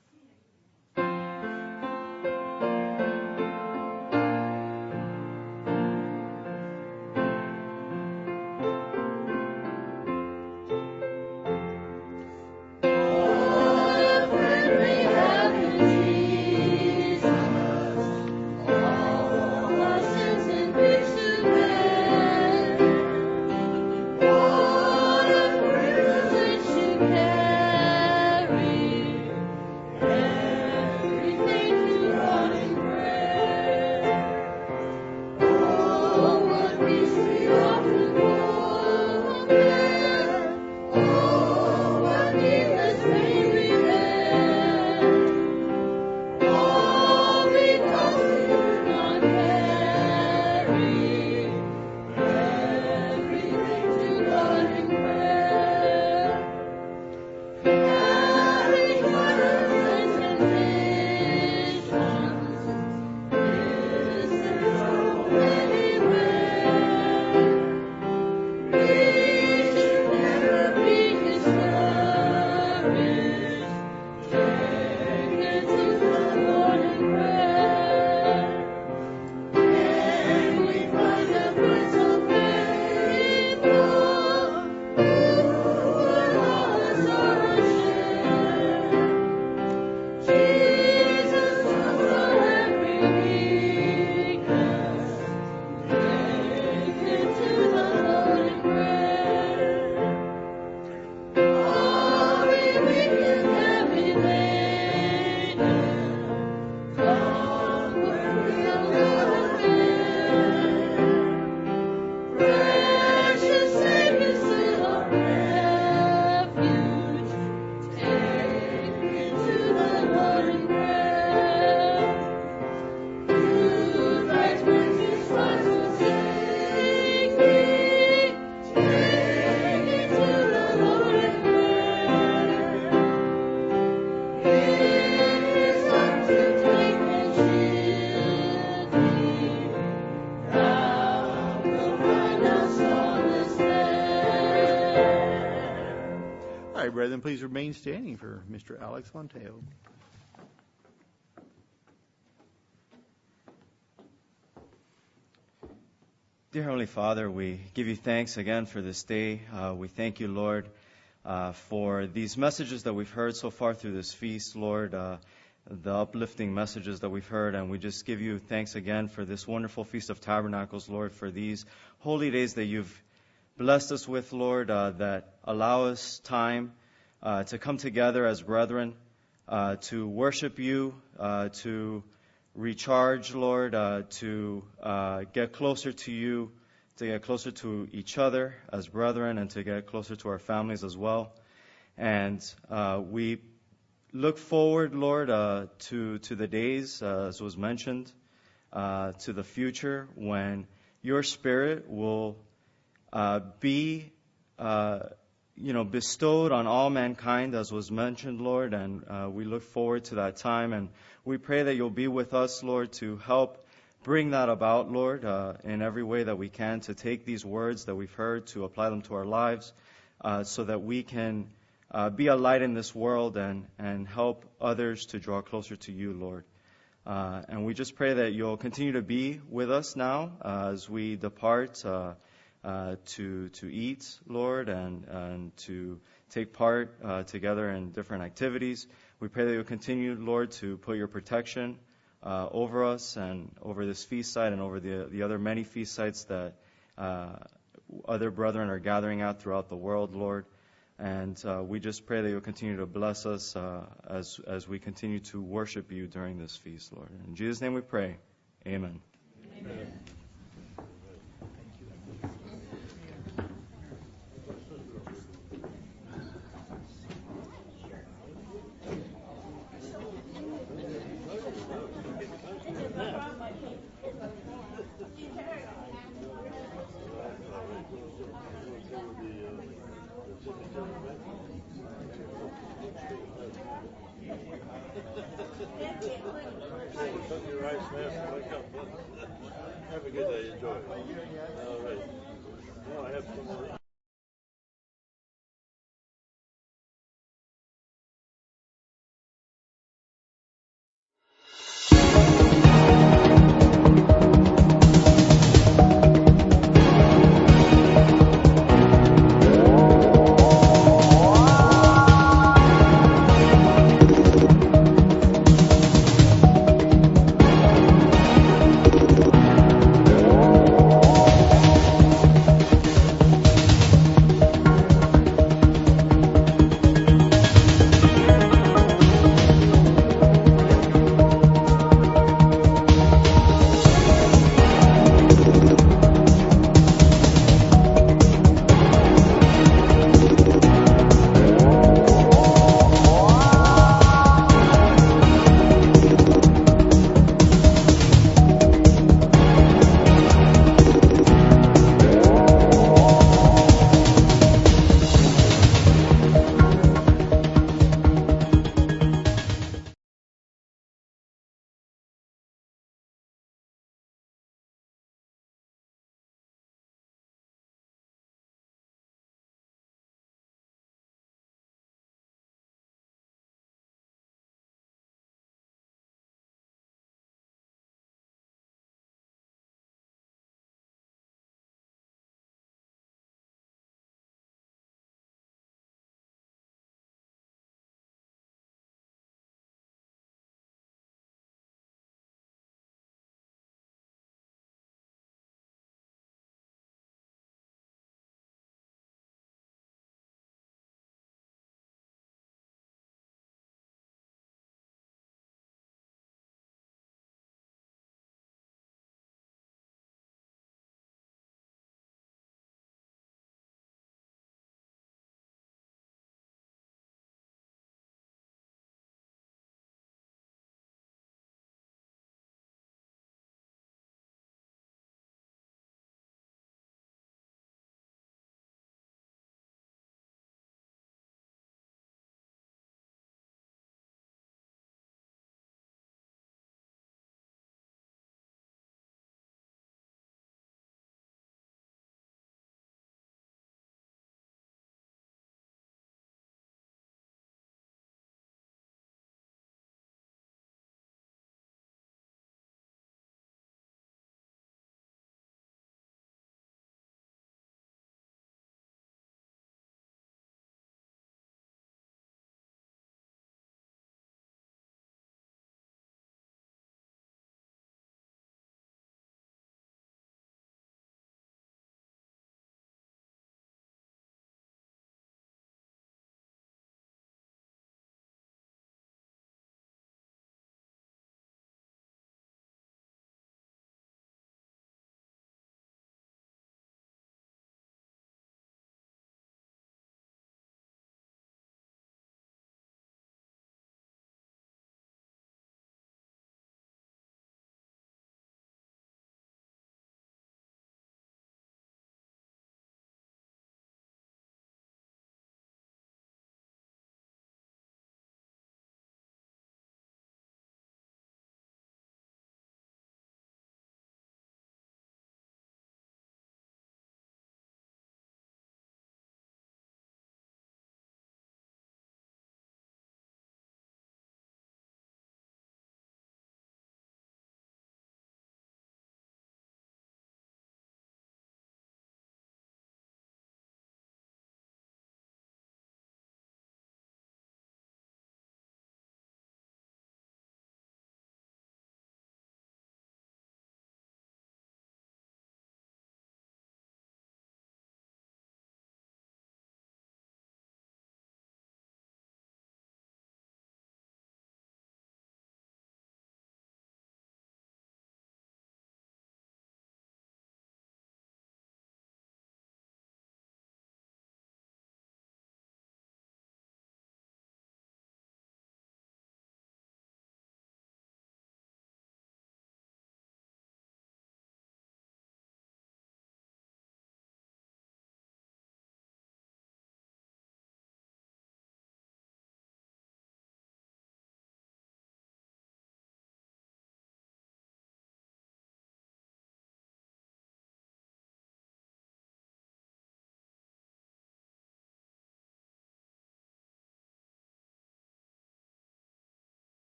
Brethren, please remain standing for Mister Alex Fonteo. Dear Heavenly Father, we give you thanks again for this day. Uh, we thank you, Lord, uh, for these messages that we've heard so far through this feast, Lord, uh, the uplifting messages that we've heard. And we just give you thanks again for this wonderful Feast of Tabernacles, Lord, for these holy days that you've blessed us with, Lord, uh, that allow us time Uh, to come together as brethren, uh, to worship you, uh, to recharge, Lord, uh, to uh, get closer to you, to get closer to each other as brethren, and to get closer to our families as well. And uh, we look forward, Lord, uh, to, to the days, uh, as was mentioned, uh, to the future when your Spirit will uh, be uh you know, bestowed on all mankind, as was mentioned, Lord, and uh, we look forward to that time, and we pray that you'll be with us, Lord, to help bring that about, Lord, uh, in every way that we can, to take these words that we've heard, to apply them to our lives, uh, so that we can uh, be a light in this world and, and help others to draw closer to you, Lord. Uh, and we just pray that you'll continue to be with us now uh, as we depart uh, Uh, to to eat, Lord, and and to take part uh, together in different activities. We pray that you'll continue, Lord, to put your protection uh, over us and over this feast site and over the the other many feast sites that uh, other brethren are gathering at throughout the world, Lord. And uh, we just pray that you'll continue to bless us uh, as as we continue to worship you during this feast, Lord. In Jesus' name we pray. Amen. Have a good day. Enjoy. All right. Now I have some more.